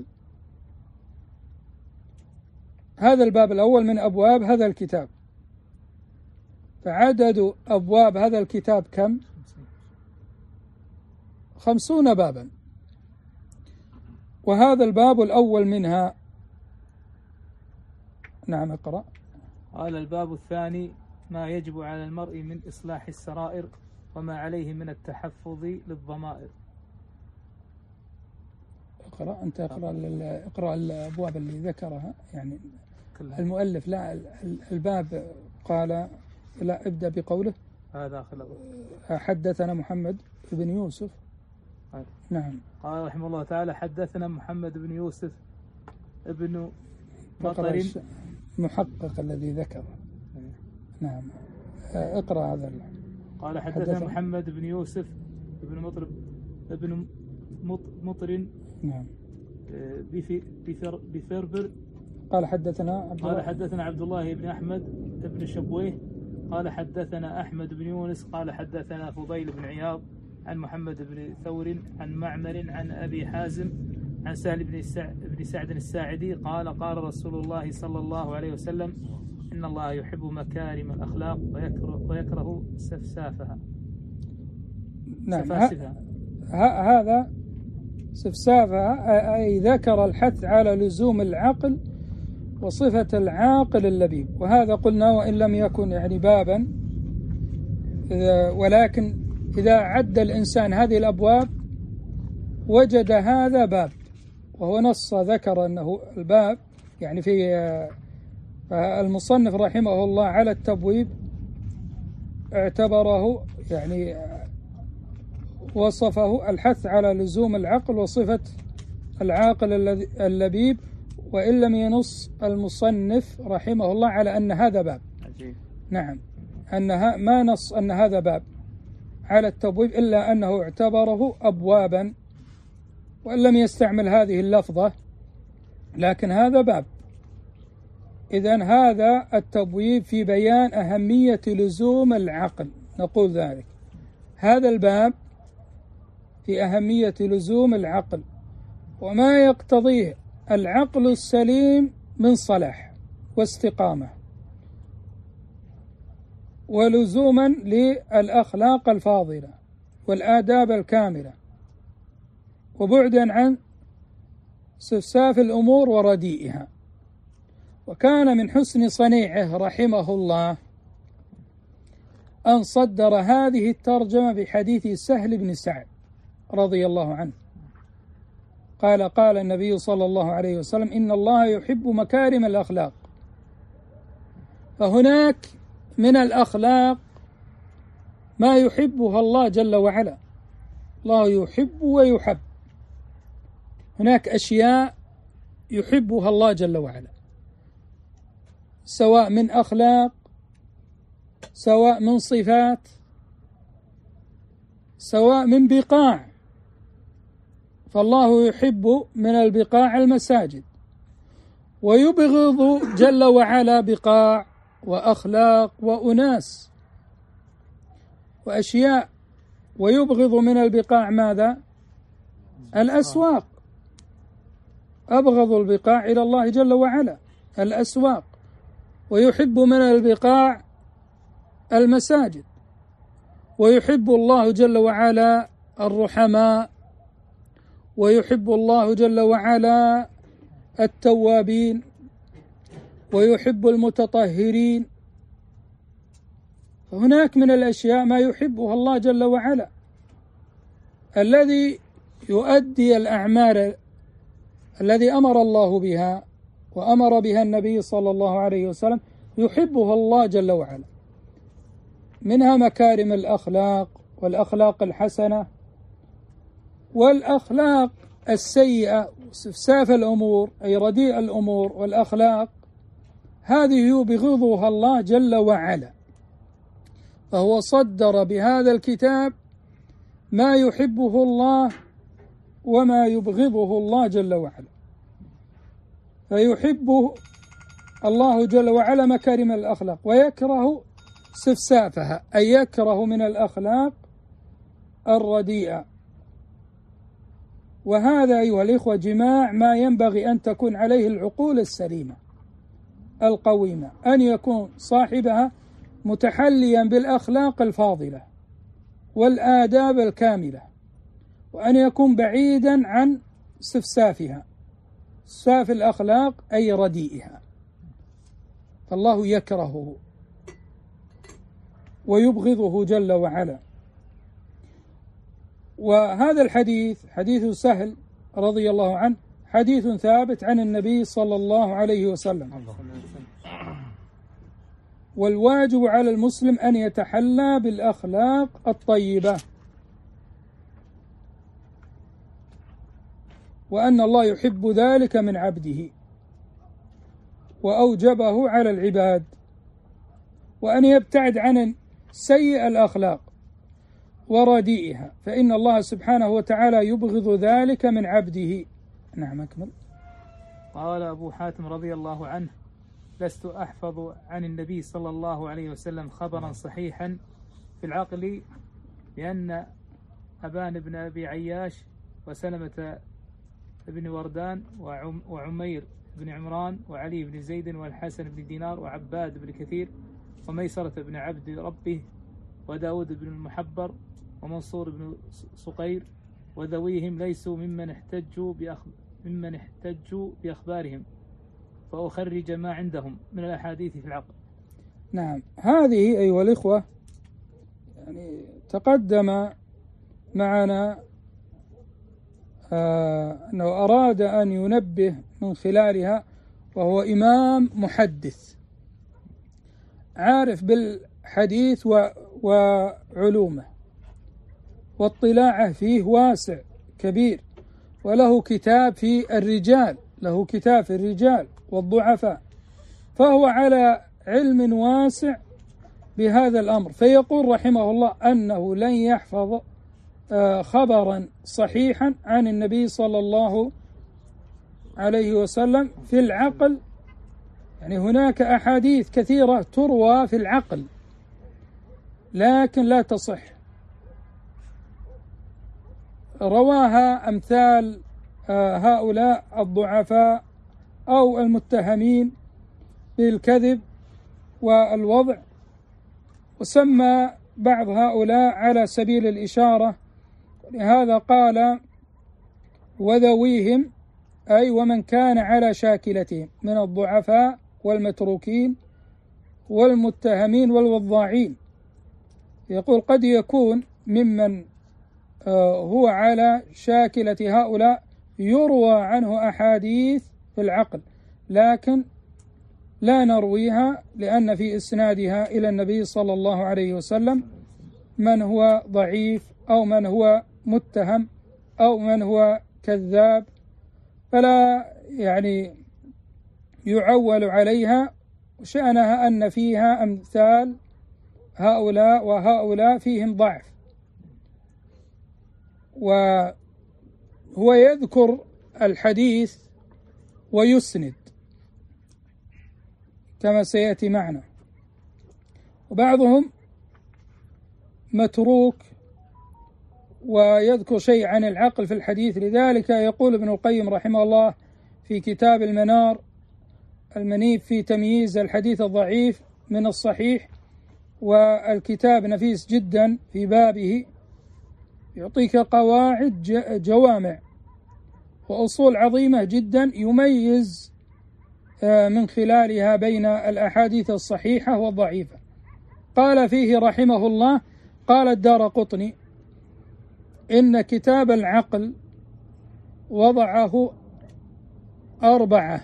هذا الباب الأول من أبواب هذا الكتاب. فعدد أبواب هذا الكتاب كم؟ 50 بابا، وهذا الباب الأول منها. نعم اقرأ. قال الباب الثاني ما يجب على المرء من إصلاح السرائر وما عليه من التحفظ للضمائر. اقرأ أنت. اقرأ الأبواب اللي ذكرها يعني المؤلف. لا الباب قال لا ابدأ بقوله هذا خلق. حدثنا محمد بن يوسف. نعم. قال رحمه الله تعالى حدثنا محمد بن يوسف ابن مطر محقق الذي ذكره. نعم اقرأ هذا. قال حدثنا محمد بن يوسف ابن مطر نعم بفربر. قال حدثنا عبد الله بن أحمد بن شبويه قال حدثنا أحمد بن يونس قال حدثنا فضيل بن عياض عن محمد بن ثور عن معمر عن أبي حازم عن سهل بن سعد الساعدي قال قال رسول الله صلى الله عليه وسلم إن الله يحب مكارم الأخلاق ويكره سفسافها. نعم. هذا سفسافها أي ذكر الحث على لزوم العقل وصفة العاقل اللبيب. وهذا قلنا وإن لم يكن يعني بابا، ولكن إذا عد الإنسان هذه الأبواب وجد هذا باب، وهو نص ذكر أنه الباب يعني في المصنف رحمه الله على التبويب اعتبره يعني وصفه الحث على لزوم العقل وصفة العاقل اللبيب، وإن لم ينص المصنف رحمه الله على أن هذا باب. نعم، أنها ما نص أن هذا باب على التبويب إلا أنه اعتبره أبوابا، وإن لم يستعمل هذه اللفظة، لكن هذا باب. إذن هذا التبويب في بيان أهمية لزوم العقل، نقول ذلك. هذا الباب في أهمية لزوم العقل وما يقتضيه العقل السليم من صلاح واستقامة، ولزوما للأخلاق الفاضلة والآداب الكاملة، وبعدا عن سفساف الأمور ورديئها. وكان من حسن صنيعه رحمه الله أن صدر هذه الترجمة بحديث سهل بن سعد رضي الله عنه، قال النبي صلى الله عليه وسلم: إن الله يحب مكارم الأخلاق. فهناك من الأخلاق ما يحبها الله جل وعلا، الله يحب ويحب. هناك أشياء يحبها الله جل وعلا، سواء من أخلاق، سواء من صفات، سواء من بقاع. فالله يحب من البقاع المساجد، ويبغض جل وعلا بقاع وأخلاق وأناس وأشياء. ويبغض من البقاع ماذا؟ الأسواق. أبغض البقاع إلى الله جل وعلا الأسواق. ويحب من البقاع المساجد. ويحب الله جل وعلا الرحماء، ويحب الله جل وعلا التوابين، ويحب المتطهرين. فهناك من الأشياء ما يحبها الله جل وعلا. الذي يؤدي الأعمال الذي أمر الله بها وأمر بها النبي صلى الله عليه وسلم يحبها الله جل وعلا، منها مكارم الأخلاق والأخلاق الحسنة، والأخلاق السيئة واستفساف الأمور أي رديء الأمور والأخلاق، هذه يبغضها الله جل وعلا. فهو صدر بهذا الكتاب ما يحبه الله وما يبغضه الله جل وعلا. فيحب الله جل وعلا مكارم الأخلاق ويكره استفسافها، أي يكره من الأخلاق الرديئة. وهذا أيها الإخوة جماع ما ينبغي أن تكون عليه العقول السليمة القويمة، أن يكون صاحبها متحليا بالأخلاق الفاضلة والآداب الكاملة، وأن يكون بعيدا عن استفسافها، استفساف الأخلاق أي رديئها. فالله يكرهه ويبغضه جل وعلا. وهذا الحديث حديث سهل رضي الله عنه حديث ثابت عن النبي صلى الله عليه وسلم. والواجب على المسلم أن يتحلى بالأخلاق الطيبة، وأن الله يحب ذلك من عبده وأوجبه على العباد، وأن يبتعد عن سيء الأخلاق ورديئها، فإن الله سبحانه وتعالى يبغض ذلك من عبده. نعم أكمل. قال أبو حاتم رضي الله عنه: لست أحفظ عن النبي صلى الله عليه وسلم خبرا صحيحا في العقل لأن أبان بن أبي عياش وسلمة بن وردان وعمير بن عمران وعلي بن زيد والحسن بن دينار وعباد بن كثير وميسرة بن عبد ربه وداود بن المحبر ومنصور بن صقير وذويهم ليسوا ممن احتجوا بأخبارهم، فأخرج ما عندهم من الأحاديث في العقل. نعم، هذه أيها الإخوة يعني تقدم معنا أنه أراد أن ينبه من خلالها، وهو إمام محدث عارف بالحديث وعلومه، واطلاعه فيه واسع كبير، وله كتاب في الرجال، له كتاب في الرجال والضعفاء، فهو على علم واسع بهذا الأمر. فيقول رحمه الله أنه لن يحفظ خبرا صحيحا عن النبي صلى الله عليه وسلم في العقل. يعني هناك أحاديث كثيرة تروى في العقل لكن لا تصح، رواها أمثال هؤلاء الضعفاء أو المتهمين بالكذب والوضع، وسمى بعض هؤلاء على سبيل الإشارة. لهذا قال: وذويهم أي ومن كان على شاكلتهم من الضعفاء والمتروكين والمتهمين والوضاعين. يقول قد يكون ممن هو على شاكلة هؤلاء يروى عنه أحاديث في العقل، لكن لا نرويها لأن في إسنادها إلى النبي صلى الله عليه وسلم من هو ضعيف أو من هو متهم أو من هو كذاب، فلا يعول عليها. شأنها أن فيها أمثال هؤلاء وهؤلاء فيهم ضعف، وهو يذكر الحديث ويسند كما سيأتي معنا، وبعضهم متروك ويذكر شيء عن العقل في الحديث. لذلك يقول ابن القيم رحمه الله في كتاب المنار المنيف في تمييز الحديث الضعيف من الصحيح، والكتاب نفيس جدا في بابه، يعطيك قواعد جوامع وأصول عظيمة جدا يميز من خلالها بين الأحاديث الصحيحة والضعيفة. قال فيه رحمه الله: قال الدارقطني: إن كتاب العقل وضعه 4،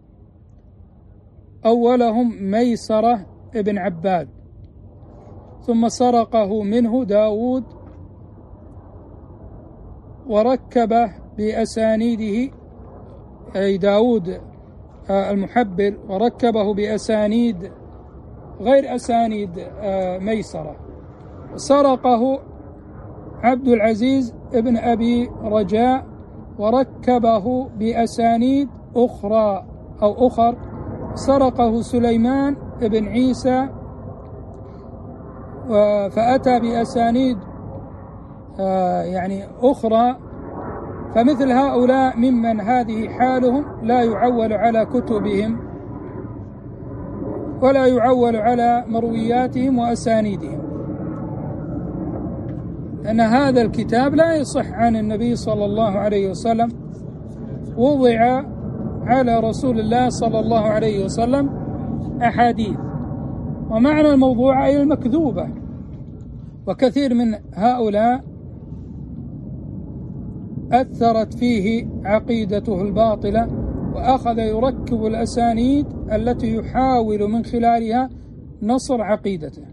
أولهم ميسرة ابن عباد، ثم سرقه منه داود وركبه بأسانيده، أي داود المحبر، وركبه بأسانيد غير أسانيد ميسرة. سرقه عبد العزيز ابن أبي رجاء وركبه بأسانيد أخرى أو أخر. سرقه سليمان ابن عيسى فأتى بأسانيد أخرى. فمثل هؤلاء ممن هذه حالهم لا يعول على كتبهم ولا يعول على مروياتهم وأسانيدهم، لأن هذا الكتاب لا يصح عن النبي صلى الله عليه وسلم، وضع على رسول الله صلى الله عليه وسلم أحاديث، ومعنى الموضوع أي المكذوبة. وكثير من هؤلاء أثرت فيه عقيدته الباطلة، وأخذ يركب الأسانيد التي يحاول من خلالها نصر عقيدته.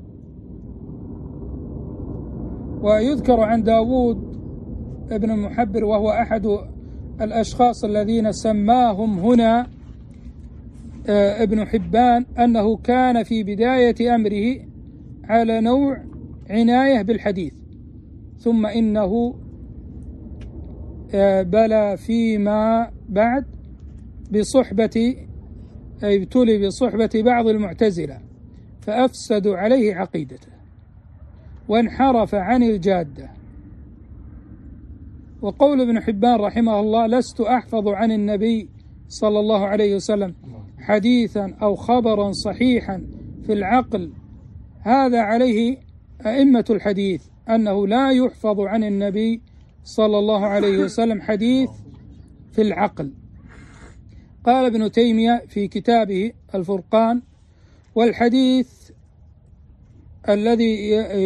ويذكر عن داود ابن المحبر، وهو أحد الأشخاص الذين سماهم هنا ابن حبان، أنه كان في بداية أمره على نوع عناية بالحديث، ثم إنه بلى فيما بعد ابتلي بصحبة بعض المعتزلة فأفسدوا عليه عقيدته وانحرف عن الجادة. وقول ابن حبان رحمه الله: لست أحفظ عن النبي صلى الله عليه وسلم حديثا أو خبرا صحيحا في العقل، هذا عليه أئمة الحديث أنه لا يحفظ عن النبي صلى الله عليه وسلم حديث في العقل. قال ابن تيمية في كتابه الفرقان: والحديث الذي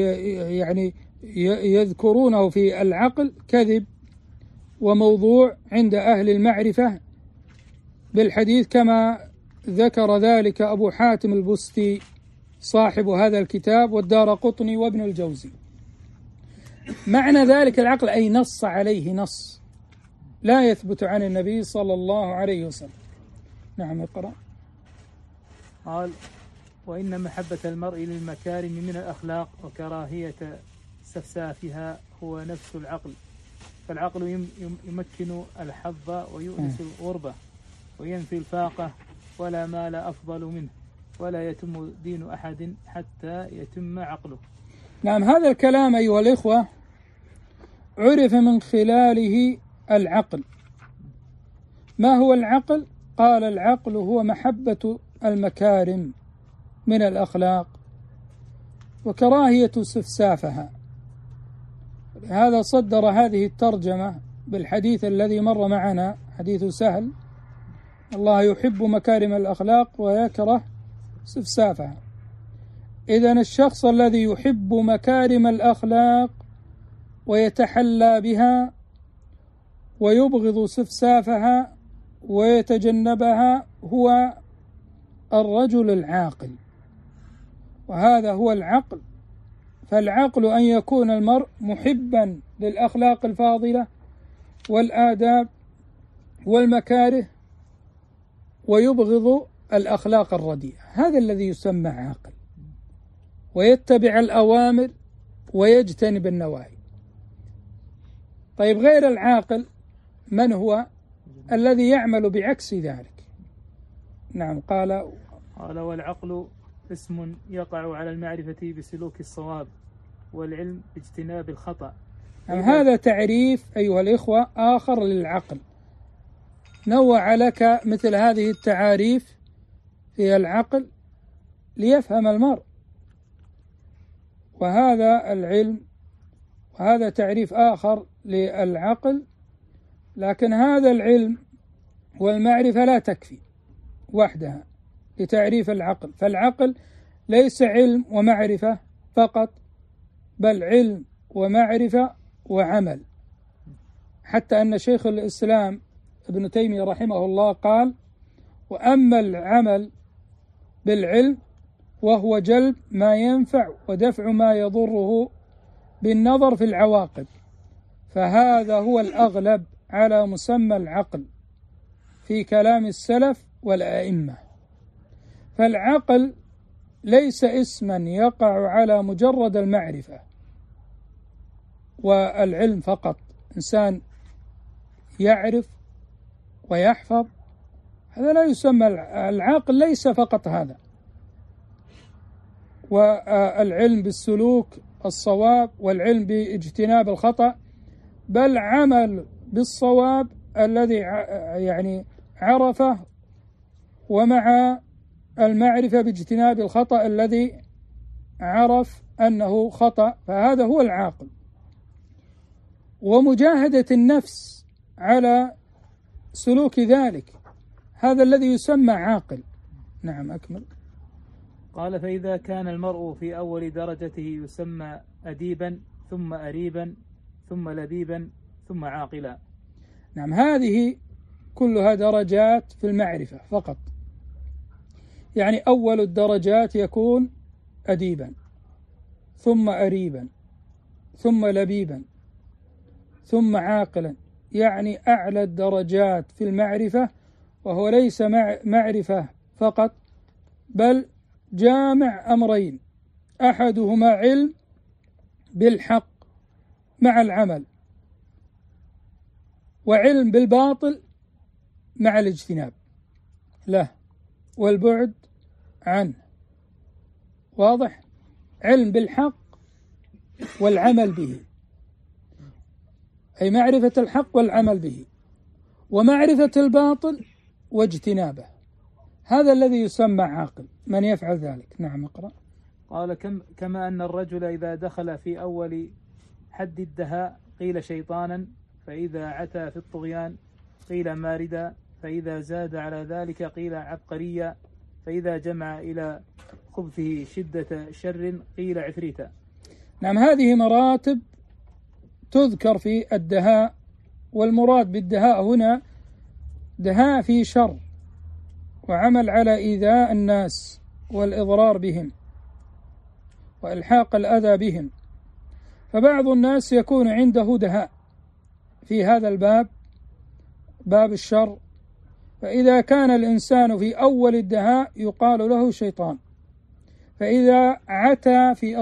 يذكرونه في العقل كذب وموضوع عند أهل المعرفة بالحديث، كما ذكر ذلك أبو حاتم البستي صاحب هذا الكتاب والدارقطني وابن الجوزي. معنى ذلك العقل أي نص عليه نص لا يثبت عن النبي صلى الله عليه وسلم. نعم، اقرأ. قال: وإن محبة المرء للمكارم من الأخلاق وكراهية سفسافها هو نفس العقل، فالعقل يمكن الحظ ويؤنس الغربة وينفي الفاقة، ولا مال أفضل منه، ولا يتم دين أحد حتى يتم عقله. نعم، هذا الكلام أيها الإخوة عرف من خلاله العقل. ما هو العقل؟ قال: العقل هو محبة المكارم من الأخلاق وكراهية سفسافها. هذا صدر هذه الترجمة بالحديث الذي مر معنا، حديث سهل: الله يحب مكارم الأخلاق ويكره سفسافها. إذن الشخص الذي يحب مكارم الأخلاق ويتحلى بها ويبغض سفسافها ويتجنبها هو الرجل العاقل، وهذا هو العقل. فالعقل أن يكون المرء محبا للأخلاق الفاضلة والآداب والمكاره، ويبغض الأخلاق الرديئة، هذا الذي يسمى عاقل، ويتبع الأوامر ويجتنب النواهي. طيب غير العاقل من هو؟ الذي يعمل بعكس ذلك. نعم. قال والعقل اسم يقع على المعرفة بسلوك الصواب والعلم باجتناب الخطأ. هذا تعريف أيها الإخوة آخر للعقل، نوع لك مثل هذه التعاريف في العقل ليفهم المرء، وهذا العلم، وهذا تعريف آخر للعقل. لكن هذا العلم والمعرفة لا تكفي وحدها لتعريف العقل، فالعقل ليس علم ومعرفة فقط، بل علم ومعرفة وعمل، حتى أن شيخ الإسلام ابن تيمية رحمه الله قال: وأما العمل بالعلم وهو جلب ما ينفع ودفع ما يضره بالنظر في العواقب، فهذا هو الأغلب على مسمى العقل في كلام السلف والأئمة. فالعقل ليس اسما يقع على مجرد المعرفة والعلم فقط، إنسان يعرف ويحفظ، هذا لا يسمى العقل، ليس فقط هذا. والعلم بالسلوك الصواب والعلم باجتناب الخطأ، بل عمل بالصواب الذي يعني عرفه، ومع المعرفة باجتناب الخطأ الذي عرف أنه خطأ، فهذا هو العاقل. ومجاهدة النفس على سلوك ذلك، هذا الذي يسمى عاقل. نعم أكمل. قال: فإذا كان المرء في أول درجته يسمى أديبا ثم أريبا ثم لبيبا ثم عاقلا. نعم، هذه كلها درجات في المعرفة فقط. يعني أول الدرجات يكون أديبا ثم أريبا ثم لبيبا ثم عاقلا، يعني أعلى الدرجات في المعرفة، وهو ليس معرفة فقط، بل جامع أمرين: أحدهما علم بالحق مع العمل، وعلم بالباطل مع الاجتناب له والبعد عنه. واضح؟ علم بالحق والعمل به، أي معرفة الحق والعمل به، ومعرفة الباطل واجتنابه، هذا الذي يسمى عاقل، من يفعل ذلك. نعم اقرأ. قال: كما أن الرجل إذا دخل في أول حد الدهاء قيل شيطانا، فإذا عتى في الطغيان قيل ماردا، فإذا زاد على ذلك قيل عبقريا، فإذا جمع إلى خبثه شدة شر قيل عفريتا. نعم، هذه مراتب تذكر في الدهاء، والمراد بالدهاء هنا دهاء في شر وعمل على إيذاء الناس والإضرار بهم وإلحاق الأذى بهم. فبعض الناس يكون عنده دهاء في هذا الباب، باب الشر، فإذا كان الإنسان في أول الدهاء يقال له شيطان، فإذا عتى في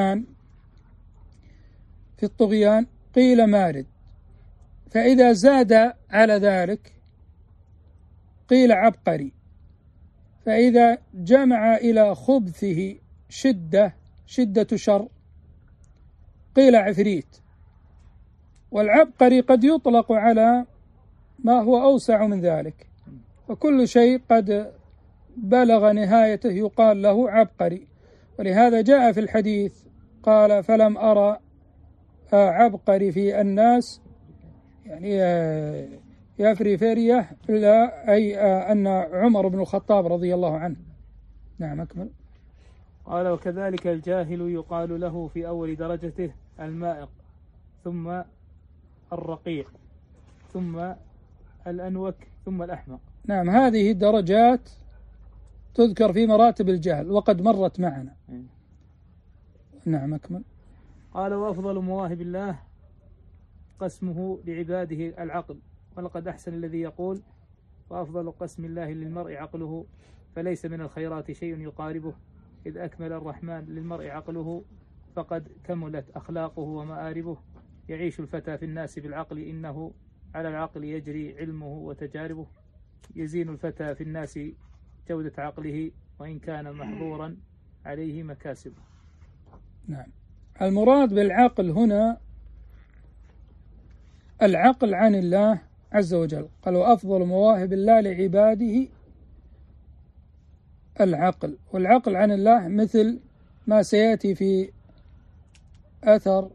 الطغيان قيل مارد، فإذا زاد على ذلك قيل عبقري، فإذا جمع إلى خبثه شدة شر قيل عفريت. والعبقري قد يطلق على ما هو أوسع من ذلك، وكل شيء قد بلغ نهايته يقال له عبقري. ولهذا جاء في الحديث قال: فلم أرى عبقري في الناس، يعني يفري فرية، إلا أي أن عمر بن الخطاب رضي الله عنه. نعم أكمل. قال: وكذلك الجاهل يقال له في أول درجته المائق ثم الرقيق ثم الأنوك ثم الأحمق. نعم، هذه درجات تذكر في مراتب الجهل وقد مرت معنا. نعم، أكمل. قال: وأفضل مواهب الله قسمه لعباده العقل، ولقد أحسن الذي يقول: وأفضل قسم الله للمرء عقله، فليس من الخيرات شيء يقاربه، إذ أكمل الرحمن للمرء عقله فقد كملت أخلاقه ومآربه. يعيش الفتى في الناس بالعقل، إنه على العقل يجري علمه وتجاربه. يزين الفتى في الناس جودة عقله، وإن كان محظورا عليه مكاسبه. نعم، المراد بالعقل هنا العقل عن الله عز وجل. قال: وأفضل مواهب الله لعباده العقل. والعقل عن الله مثل ما سيأتي في أثر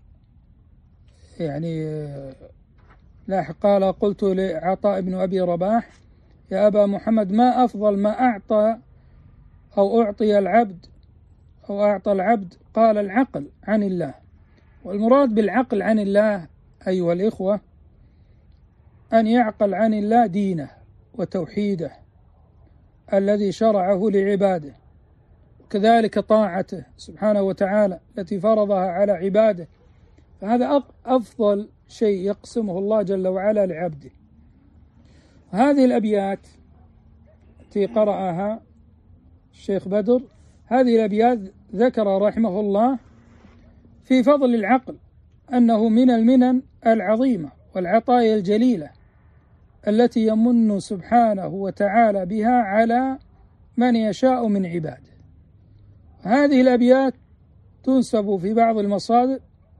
لاحق. قال: قلت لعطاء بن أبي رباح: يا أبا محمد، ما أفضل ما أعطى أو أعطي العبد أو أعطى العبد؟ قال: العقل عن الله. والمراد بالعقل عن الله أيها الإخوة أن يعقل عن الله دينه وتوحيده الذي شرعه لعباده، وكذلك طاعته سبحانه وتعالى التي فرضها على عباده. فهذا أفضل شيء يقسمه الله جل وعلا لعبده. هذه الأبيات التي قرأها الشيخ بدر، هذه الأبيات ذكر رحمه الله في فضل العقل أنه من المنن العظيمة والعطايا الجليلة التي يمن سبحانه وتعالى بها على من يشاء من عباده. هذه الأبيات تنسب في بعض المصادر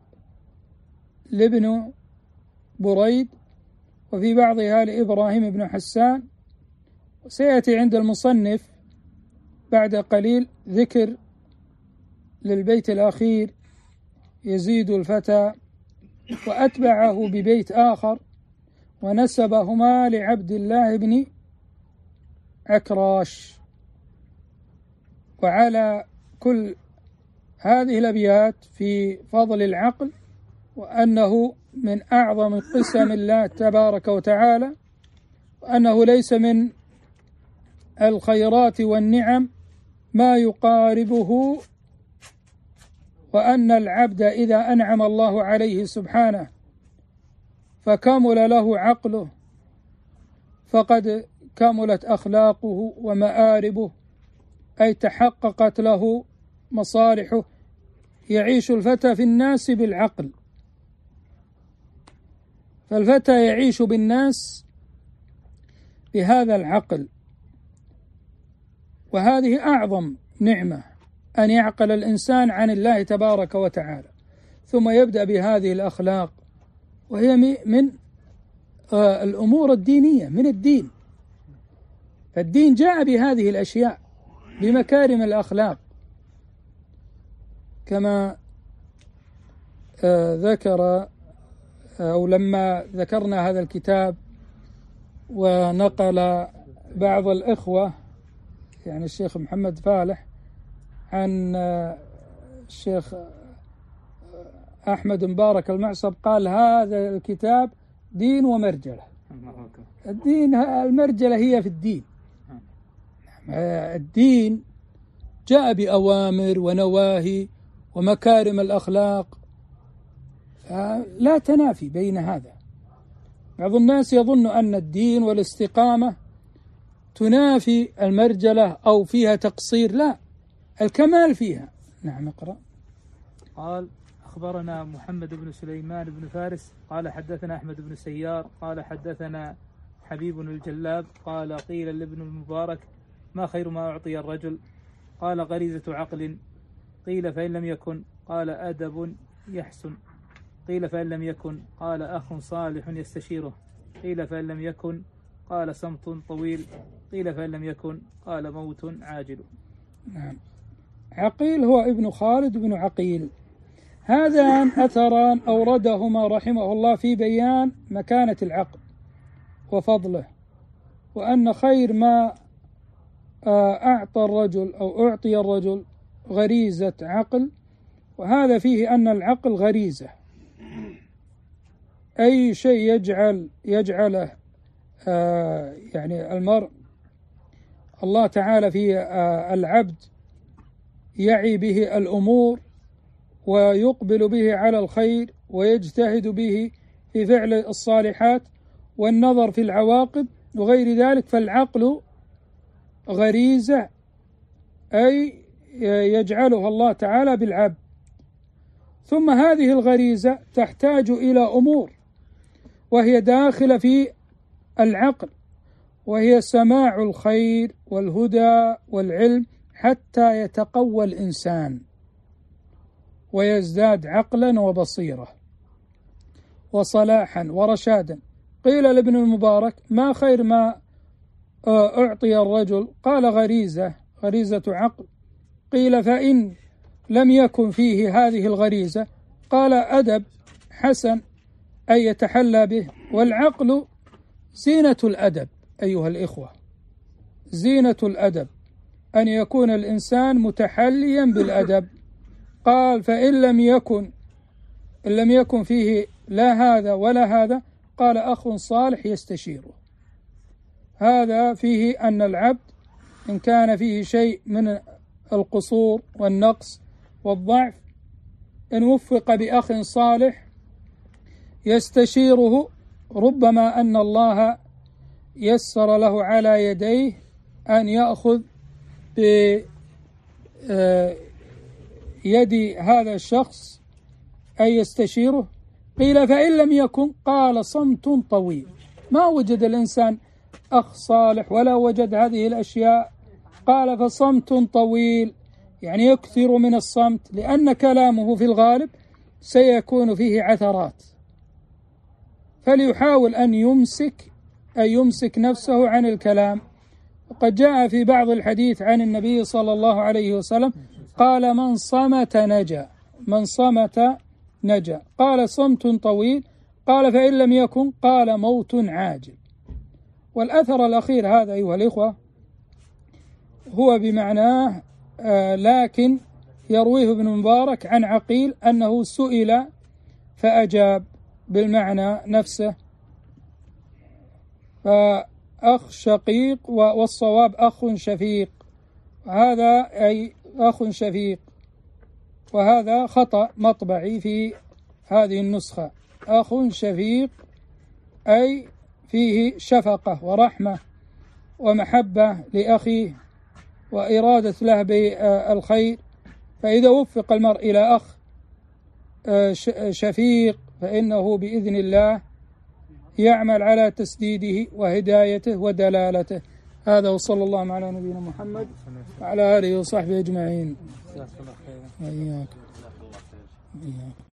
لابن بريد، وفي بعضها لإبراهيم بن حسان. وسيأتي عند المصنف بعد قليل ذكر للبيت الأخير يزيد الفتى، وأتبعه ببيت آخر ونسبهما لعبد الله بن عكراش. وعلى كل هذه الأبيات في فضل العقل، وأنه من أعظم قسم الله تبارك وتعالى، وأنه ليس من الخيرات والنعم ما يقاربه، وأن العبد إذا أنعم الله عليه سبحانه فكمل له عقله فقد كملت أخلاقه ومآربه، أي تحققت له مصالحه. يعيش الفتى في الناس بالعقل، فالفتى يعيش بالناس بهذا العقل، وهذه أعظم نعمة أن يعقل الإنسان عن الله تبارك وتعالى. ثم يبدأ بهذه الأخلاق، وهي من الأمور الدينية، من الدين. فالدين جاء بهذه الأشياء، بمكارم الأخلاق، كما ذكر أو لما ذكرنا هذا الكتاب ونقل بعض الإخوة يعني الشيخ محمد فالح عن الشيخ أحمد مبارك المعصب، قال: هذا الكتاب دين ومرجلة. الدين المرجلة هي في الدين. الدين جاء بأوامر ونواهي ومكارم الأخلاق، لا تنافي بين هذا. بعض الناس يظن أن الدين والاستقامة تنافي المرجلة أو فيها تقصير، لا، الكمال فيها. نعم، اقرأ. قال: أخبرنا محمد بن سليمان بن فارس قال حدثنا أحمد بن سيار قال حدثنا حبيب الجلاب قال: قيل لابن المبارك: ما خير ما أعطي الرجل؟ قال: غريزة عقل. قيل: فإن لم يكن؟ قال: أدب يحسن. قيل: فإن لم يكن؟ قال: أخ صالح يستشيره. قيل: فإن لم يكن؟ قال: صمت طويل. قيل: فإن لم يكن؟ قال: موت عاجل. نعم. عقيل هو ابن خالد بن عقيل. هذان أثران أوردهما رحمه الله في بيان مكانة العقل وفضله، وأن خير ما أعطى الرجل أو أعطي الرجل غريزة عقل، وهذا فيه أن العقل غريزة، أي شيء يجعله يعني المرء الله تعالى في العبد يعي به الأمور ويقبل به على الخير ويجتهد به في فعل الصالحات والنظر في العواقب وغير ذلك، فالعقل غريزة أي يجعلها الله تعالى بالعبد. ثم هذه الغريزة تحتاج إلى أمور وهي داخلة في العقل، وهي سماع الخير والهدى والعلم حتى يتقوى الإنسان ويزداد عقلا وبصيرة وصلاحا ورشادا. قيل لابن المبارك: ما خير ما أعطي الرجل؟ قال: غريزة عقل. قيل: فإن لم يكن فيه هذه الغريزة؟ قال: أدب حسن أن يتحلى به. والعقل زينة الأدب أيها الإخوة، زينة الأدب أن يكون الإنسان متحليا بالأدب. قال: فإن لم يكن فيه لا هذا ولا هذا، قال: أخ صالح يستشيره. هذا فيه أن العبد إن كان فيه شيء من القصور والنقص والضعف، إن وفق بأخ صالح يستشيره، ربما أن الله يسر له على يديه أن يأخذ بيد هذا الشخص أي يستشيره. قيل: فإن لم يكن؟ قال: صمت طويل. ما وجد الإنسان أخ صالح ولا وجد هذه الأشياء، قال: فصمت طويل، يعني يكثر من الصمت، لأن كلامه في الغالب سيكون فيه عثرات، فليحاول أن يمسك نفسه عن الكلام. وقد جاء في بعض الحديث عن النبي صلى الله عليه وسلم قال: من صمت نجا. قال: صمت طويل. قال: فإن لم يكن؟ قال: موت عاجل. والأثر الأخير هذا أيها الإخوة هو بمعناه، لكن يرويه ابن مبارك عن عقيل أنه سئل فأجاب بالمعنى نفسه. فأخ شقيق، والصواب أخ شفيق، هذا أي أخ شفيق، وهذا خطأ مطبعي في هذه النسخة. أخ شفيق أي فيه شفقة ورحمة ومحبة لأخيه وإرادة له بالخير. فإذا وفق المرء إلى أخ شفيق فإنه بإذن الله يعمل على تسديده وهدايته ودلالته. هذا وصلى الله على نبينا محمد وعلى آله وصحبه أجمعين. إياك.